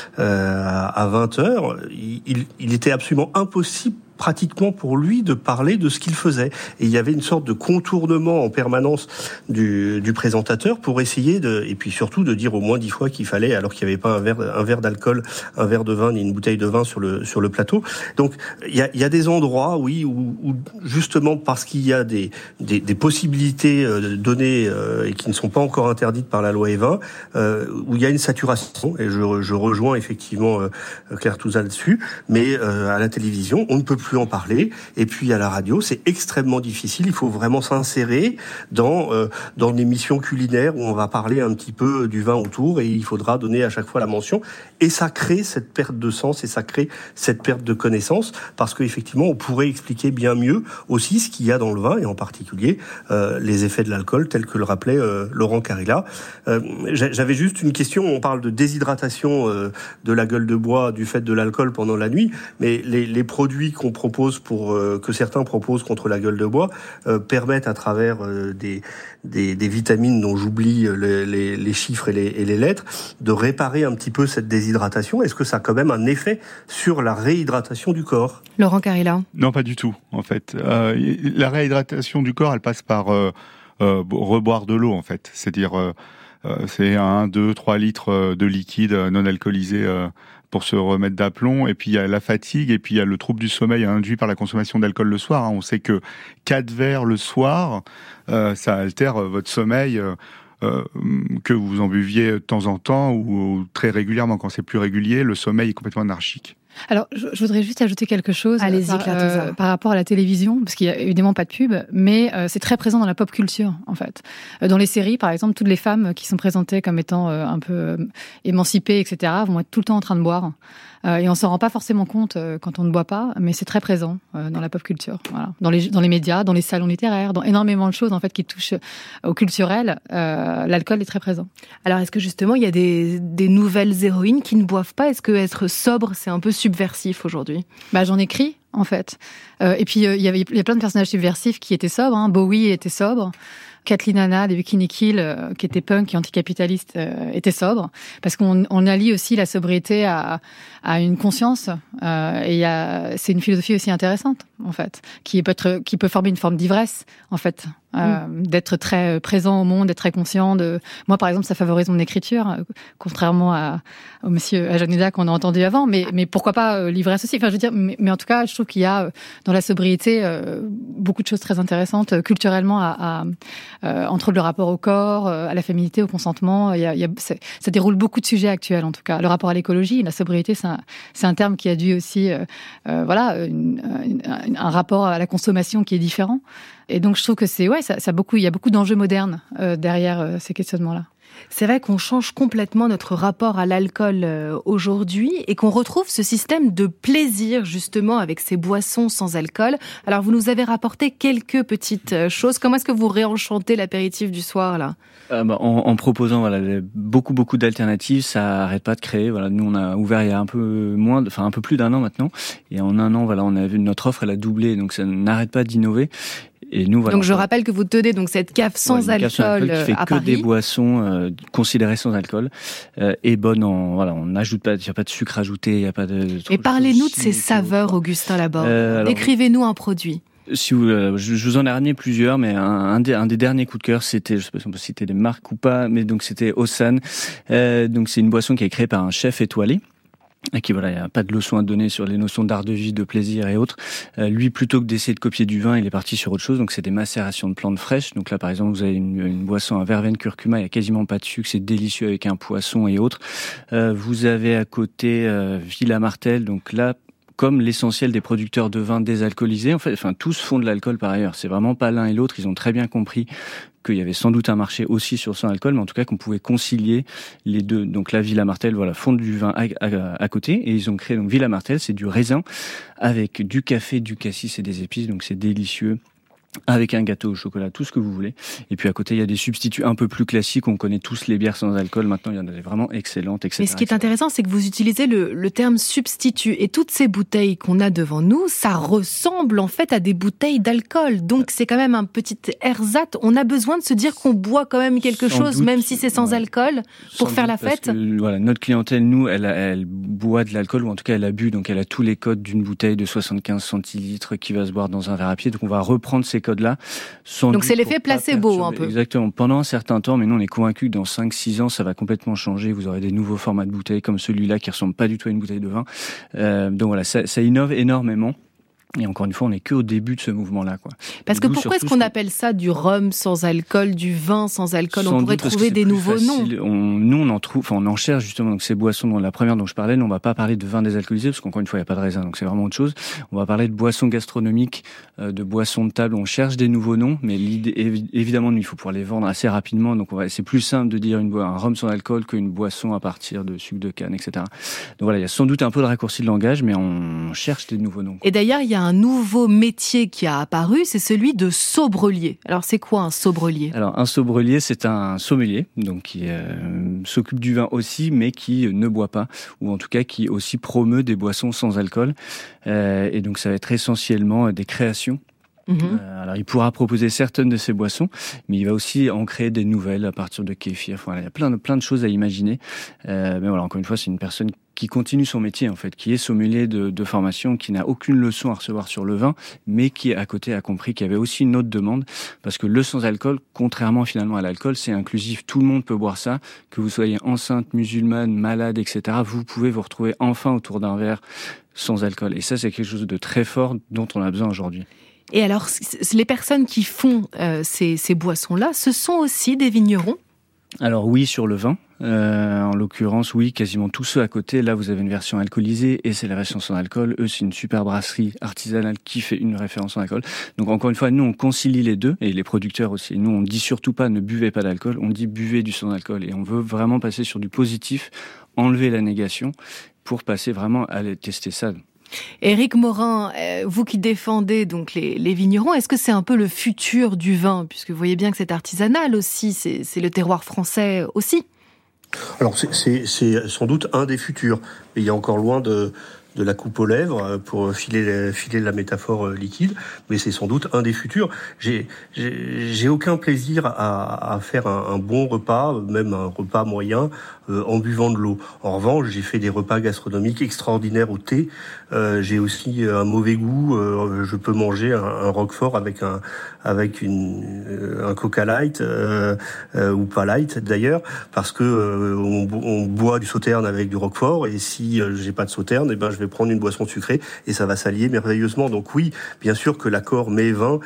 à 20h. Il était absolument impossible pratiquement pour lui de parler de ce qu'il faisait. Et il y avait une sorte de contournement en permanence du présentateur pour essayer et puis surtout de dire au moins 10 fois qu'il fallait, alors qu'il n'y avait pas un verre d'alcool, un verre de vin ni une bouteille de vin sur le plateau. Donc il y a des endroits, oui, où justement parce qu'il y a des possibilités données et qui ne sont pas encore interdites par la loi E20, où il y a une saturation, et je rejoins effectivement Claire Touzard là-dessus, mais à la télévision, on ne peut plus en parler, et puis à la radio, c'est extrêmement difficile. Il faut vraiment s'insérer dans une émission culinaire où on va parler un petit peu du vin autour, et il faudra donner à chaque fois la mention, et ça crée cette perte de sens, et ça crée cette perte de connaissance, parce qu'effectivement, on pourrait expliquer bien mieux aussi ce qu'il y a dans le vin, et en particulier les effets de l'alcool, tels que le rappelait Laurent Carilla. J'avais juste une question. On parle de déshydratation de la gueule de bois du fait de l'alcool pendant la nuit, mais les produits qu'on propose que certains proposent contre la gueule de bois permettent à travers des vitamines dont j'oublie les chiffres et les lettres de réparer un petit peu cette déshydratation. Est-ce que ça a quand même un effet sur la réhydratation du corps ? Laurent Carilla ? Non, pas du tout en fait. La réhydratation du corps, elle passe par reboire de l'eau en fait. C'est-à-dire c'est 1, 2, 3 litres de liquide non alcoolisé pour se remettre d'aplomb, et puis il y a la fatigue, et puis il y a le trouble du sommeil induit par la consommation d'alcool le soir. On sait que 4 verres le soir, ça altère votre sommeil, que vous en buviez de temps en temps ou très régulièrement. Quand c'est plus régulier, le sommeil est complètement anarchique. Alors, je voudrais juste ajouter quelque chose par rapport à la télévision, parce qu'il y a évidemment pas de pub, mais c'est très présent dans la pop culture, en fait. Dans les séries, par exemple, toutes les femmes qui sont présentées comme étant un peu émancipées, etc., vont être tout le temps en train de boire. Et on s'en rend pas forcément compte quand on ne boit pas, mais c'est très présent dans la pop culture. Voilà. Dans les médias, dans les salons littéraires, dans énormément de choses en fait qui touchent au culturel. L'alcool est très présent. Alors, est-ce que justement il y a des nouvelles héroïnes qui ne boivent pas ? Est-ce que être sobre c'est un peu subversif aujourd'hui ? J'en écris en fait. Et puis il y a plein de personnages subversifs qui étaient sobres. Hein. Bowie était sobre. Kathleen Hanna des Bikini Kill, qui était punk et anticapitaliste, était sobre, parce qu'on allie aussi la sobriété à une conscience, et c'est une philosophie aussi intéressante en fait, qui peut former une forme d'ivresse en fait, d'être très présent au monde, d'être très conscient de. Moi par exemple, ça favorise mon écriture, contrairement au monsieur Ajanida qu'on a entendu avant, mais pourquoi pas l'ivresse aussi. Enfin, je veux dire, mais en tout cas, je trouve qu'il y a dans la sobriété beaucoup de choses très intéressantes culturellement entre le rapport au corps, à la féminité, au consentement. Ça déroule beaucoup de sujets actuels, en tout cas. Le rapport à l'écologie, la sobriété, c'est un terme qui a dû aussi, un rapport à la consommation qui est différent. Et donc, je trouve que il y a beaucoup d'enjeux modernes derrière ces questionnements-là. C'est vrai qu'on change complètement notre rapport à l'alcool aujourd'hui et qu'on retrouve ce système de plaisir justement avec ces boissons sans alcool. Alors vous nous avez rapporté quelques petites choses. Comment est-ce que vous réenchantez l'apéritif du soir là ? En proposant beaucoup d'alternatives, ça arrête pas de créer. Voilà, nous on a ouvert il y a un peu plus d'un an maintenant, et en un an on a vu notre offre elle a doublé, donc ça n'arrête pas d'innover. Et nous, donc je rappelle que vous tenez donc cette cave sans alcool qui fait à que Paris. Des boissons considérées sans alcool et bonnes on n'ajoute pas, il n'y a pas de sucre ajouté, il n'y a pas de. Et parlez-nous de ces saveurs, Augustin Laborde. Décrivez-nous un produit. Si vous, je vous en ai ramené plusieurs, mais un des derniers coups de cœur, c'était, je sais pas si on peut citer des marques ou pas, mais donc c'était Osan. Donc c'est une boisson qui est créée par un chef étoilé. Et qui il n'y a pas de leçon à donner sur les notions d'art de vie, de plaisir et autres. Lui, plutôt que d'essayer de copier du vin, il est parti sur autre chose. Donc c'est des macérations de plantes fraîches. Donc là, par exemple, vous avez une boisson à verveine curcuma, il y a quasiment pas de sucre, c'est délicieux avec un poisson et autres. Vous avez à côté Villa Martel. Donc là, comme l'essentiel des producteurs de vin désalcoolisés, en fait, tous font de l'alcool par ailleurs. C'est vraiment pas l'un et l'autre. Ils ont très bien compris qu'il y avait sans doute un marché aussi sur sans alcool, mais en tout cas qu'on pouvait concilier les deux. Donc la Villa Martel, font du vin à côté, et ils ont créé donc Villa Martel, c'est du raisin avec du café, du cassis et des épices, donc c'est délicieux. Avec un gâteau au chocolat, tout ce que vous voulez. Et puis à côté, il y a des substituts un peu plus classiques. On connaît tous les bières sans alcool. Maintenant, il y en a des vraiment excellentes, etc. Mais ce qui est intéressant, c'est que vous utilisez le terme substitut. Et toutes ces bouteilles qu'on a devant nous, ça ressemble en fait à des bouteilles d'alcool. Donc c'est quand même un petit ersatz. On a besoin de se dire qu'on boit quand même quelque chose, même si c'est sans alcool, pour faire la fête. Que, notre clientèle, nous, elle boit de l'alcool, ou en tout cas elle a bu. Donc elle a tous les codes d'une bouteille de 75 centilitres qui va se boire dans un verre à pied. Donc on va reprendre ces codes-là. Donc c'est l'effet placebo un peu. Voilà, pendant un certain temps, mais nous on est convaincus que dans 5-6 ans ça va complètement changer. Vous aurez des nouveaux formats de bouteilles comme celui-là qui ressemble pas du tout à une bouteille de vin. Donc voilà, ça innove énormément. Et encore une fois, on n'est qu'au début de ce mouvement-là, quoi. Parce que pourquoi est-ce qu'on appelle ça du rhum sans alcool, du vin sans alcool ? On pourrait trouver des nouveaux noms. Nous, on en cherche justement. Donc ces boissons, dont la première dont je parlais, on va pas parler de vin désalcoolisé parce qu'encore une fois, il n'y a pas de raisin, donc c'est vraiment autre chose. On va parler de boissons gastronomiques, de boissons de table. On cherche des nouveaux noms, mais l'idée, évidemment, il faut pouvoir les vendre assez rapidement. Donc c'est plus simple de dire un rhum sans alcool qu'une boisson à partir de sucre de canne, etc. Donc voilà, il y a sans doute un peu de raccourci de langage, mais on cherche des nouveaux noms. Et d'ailleurs, il y a un nouveau métier qui a apparu, c'est celui de sobrelier. Alors c'est quoi un sobrelier ? Alors un sobrelier, c'est un sommelier, donc qui s'occupe du vin aussi, mais qui ne boit pas, ou en tout cas qui aussi promeut des boissons sans alcool. Et donc ça va être essentiellement des créations. Alors il pourra proposer certaines de ces boissons, mais il va aussi en créer des nouvelles à partir de kéfir. Voilà, il y a plein de choses à imaginer. Mais voilà, encore une fois, c'est une personne qui continue son métier en fait, qui est sommelier de formation, qui n'a aucune leçon à recevoir sur le vin, mais qui à côté a compris qu'il y avait aussi une autre demande, parce que le sans-alcool, contrairement finalement à l'alcool, c'est inclusif, tout le monde peut boire ça, que vous soyez enceinte, musulmane, malade, etc. Vous pouvez vous retrouver enfin autour d'un verre sans alcool, et ça c'est quelque chose de très fort dont on a besoin aujourd'hui. Et alors, les personnes qui font ces boissons-là, ce sont aussi des vignerons ? Alors oui, sur le vin. En l'occurrence, oui, quasiment tous ceux à côté. Là, vous avez une version alcoolisée et c'est la version sans alcool. Eux, c'est une super brasserie artisanale qui fait une référence sans alcool. Donc encore une fois, nous, on concilie les deux, et les producteurs aussi. Nous, on dit surtout pas ne buvez pas d'alcool, on dit buvez du sans alcool. Et on veut vraiment passer sur du positif, enlever la négation pour passer vraiment à aller tester ça. Éric Morin, vous qui défendez donc les vignerons, est-ce que c'est un peu le futur du vin ? Puisque vous voyez bien que c'est artisanal aussi, c'est le terroir français aussi. Alors c'est sans doute un des futurs, mais il est encore loin de la coupe aux lèvres pour filer la métaphore liquide, mais c'est sans doute un des futurs. J'ai aucun plaisir à faire un bon repas, même un repas moyen, en buvant de l'eau. En revanche, j'ai fait des repas gastronomiques extraordinaires au thé. J'ai aussi un mauvais goût. Je peux manger un roquefort avec un Coca Light ou pas Light d'ailleurs, parce que on boit du sauterne avec du roquefort, et si j'ai pas de sauterne, je vais vais prendre une boisson sucrée et ça va s'allier merveilleusement. Donc oui, bien sûr que l'accord mets-vin,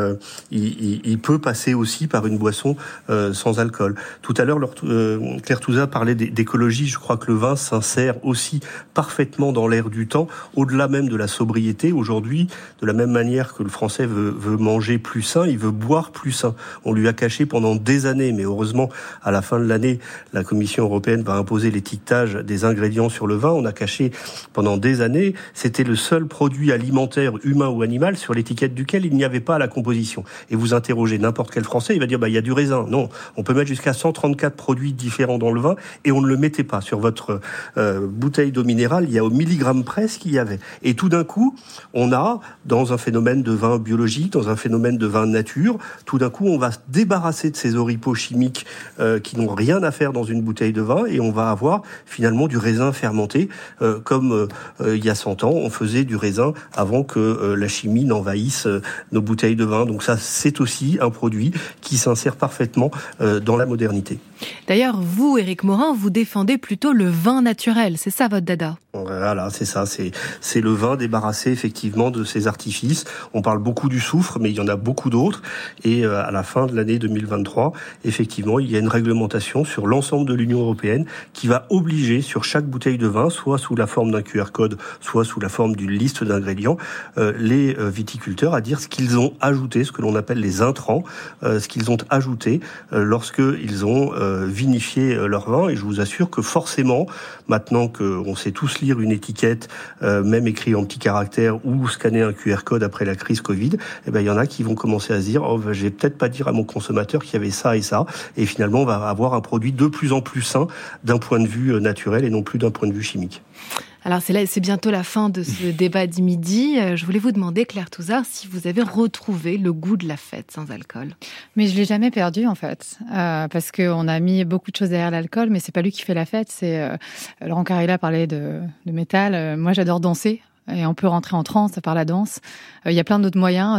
il peut passer aussi par une boisson sans alcool. Tout à l'heure, Claire Touzat parlait d'écologie. Je crois que le vin s'insère aussi parfaitement dans l'air du temps, au-delà même de la sobriété. Aujourd'hui, de la même manière que le Français veut manger plus sain, il veut boire plus sain. On lui a caché pendant des années, mais heureusement, à la fin de l'année, la Commission européenne va imposer l'étiquetage des ingrédients sur le vin. On a caché pendant des années, c'était le seul produit alimentaire humain ou animal sur l'étiquette duquel il n'y avait pas la composition. Et vous interrogez n'importe quel Français, il va dire il y a du raisin. Non, on peut mettre jusqu'à 134 produits différents dans le vin et on ne le mettait pas. Sur votre bouteille d'eau minérale, il y a au milligramme près ce qu'il y avait. Et tout d'un coup, on a, dans un phénomène de vin biologique, dans un phénomène de vin nature, tout d'un coup, on va se débarrasser de ces oripeaux chimiques qui n'ont rien à faire dans une bouteille de vin et on va avoir finalement du raisin fermenté comme il y a 100 ans, on faisait du raisin avant que la chimie n'envahisse nos bouteilles de vin. Donc ça, c'est aussi un produit qui s'insère parfaitement dans la modernité. D'ailleurs, vous, Éric Morin, vous défendez plutôt le vin naturel. C'est ça votre dada? Voilà, c'est ça. C'est le vin débarrassé effectivement de ces artifices. On parle beaucoup du soufre, mais il y en a beaucoup d'autres. Et à la fin de l'année 2023, effectivement, il y a une réglementation sur l'ensemble de l'Union européenne qui va obliger sur chaque bouteille de vin, soit sous la forme d'un QR code, soit sous la forme d'une liste d'ingrédients, les viticulteurs à dire ce qu'ils ont ajouté, ce que l'on appelle les intrants, ce qu'ils ont ajouté lorsqu'ils ont vinifié leur vin. Et je vous assure que forcément, maintenant qu'on sait tous lire une étiquette, même écrit en petits caractères ou scanner un QR code après la crise Covid, eh ben, il y en a qui vont commencer à se dire je vais peut-être pas dire à mon consommateur qu'il y avait ça et ça. Et finalement, on va avoir un produit de plus en plus sain d'un point de vue naturel et non plus d'un point de vue chimique. Alors c'est bientôt la fin de ce débat du midi. Je voulais vous demander, Claire Touzat, si vous avez retrouvé le goût de la fête sans alcool. Mais je l'ai jamais perdu en fait, parce qu'on a mis beaucoup de choses derrière l'alcool, mais c'est pas lui qui fait la fête. C'est Laurent Carilla parlait de métal. Moi, j'adore danser. Et on peut rentrer en transe par la danse. Il y a plein d'autres moyens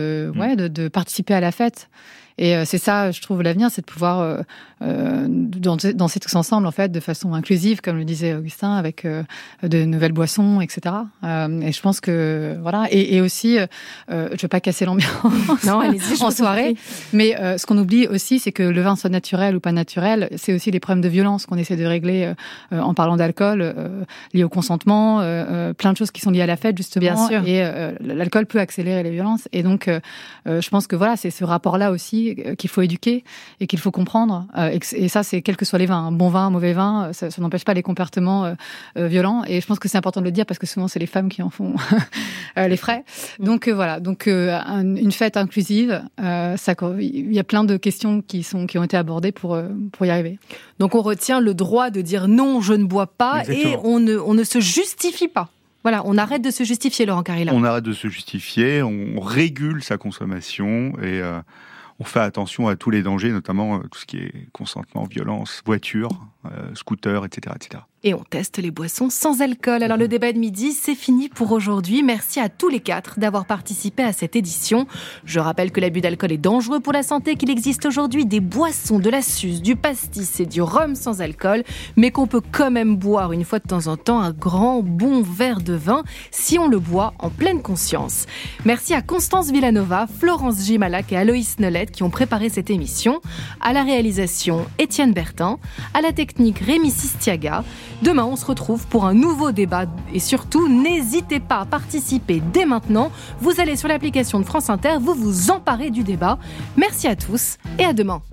de participer à la fête. Et c'est ça, je trouve, l'avenir, c'est de pouvoir danser tous ensemble, en fait, de façon inclusive, comme le disait Augustin, avec de nouvelles boissons, etc. Et je pense que, voilà. Et aussi, je veux pas casser l'ambiance en soirée, mais ce qu'on oublie aussi, c'est que le vin soit naturel ou pas naturel, c'est aussi les problèmes de violence qu'on essaie de régler en parlant d'alcool, liés au consentement, plein de choses qui sont liées à la fête, justement. Bien sûr. Et l'alcool peut accélérer les violences. Et donc, je pense que voilà, c'est ce rapport-là aussi qu'il faut éduquer et qu'il faut comprendre. Et ça, c'est quel que soit les vins. Un bon vin, un mauvais vin, ça n'empêche pas les comportements violents. Et je pense que c'est important de le dire parce que souvent, c'est les femmes qui en font les frais. Donc voilà. Donc une fête inclusive, il y a plein de questions qui ont été abordées pour y arriver. Donc on retient le droit de dire non, je ne bois pas. Exactement. Et on ne se justifie pas. Voilà, on arrête de se justifier, Laurent Carilla. On arrête de se justifier, on régule sa consommation et on fait attention à tous les dangers, notamment tout ce qui est consentement, violence, voiture, scooter, etc., etc. Et on teste les boissons sans alcool. Alors le débat de midi, c'est fini pour aujourd'hui. Merci à tous les 4 d'avoir participé à cette édition. Je rappelle que l'abus d'alcool est dangereux pour la santé, qu'il existe aujourd'hui des boissons, de la suce, du pastis et du rhum sans alcool, mais qu'on peut quand même boire une fois de temps en temps un grand bon verre de vin si on le boit en pleine conscience. Merci à Constance Villanova, Florence Gimalac et Aloïs Nolette qui ont préparé cette émission. À la réalisation, Étienne Bertin. À la technique, Rémi Sistiaga. Demain, on se retrouve pour un nouveau débat. Et surtout, n'hésitez pas à participer dès maintenant. Vous allez sur l'application de France Inter, vous vous emparez du débat. Merci à tous et à demain.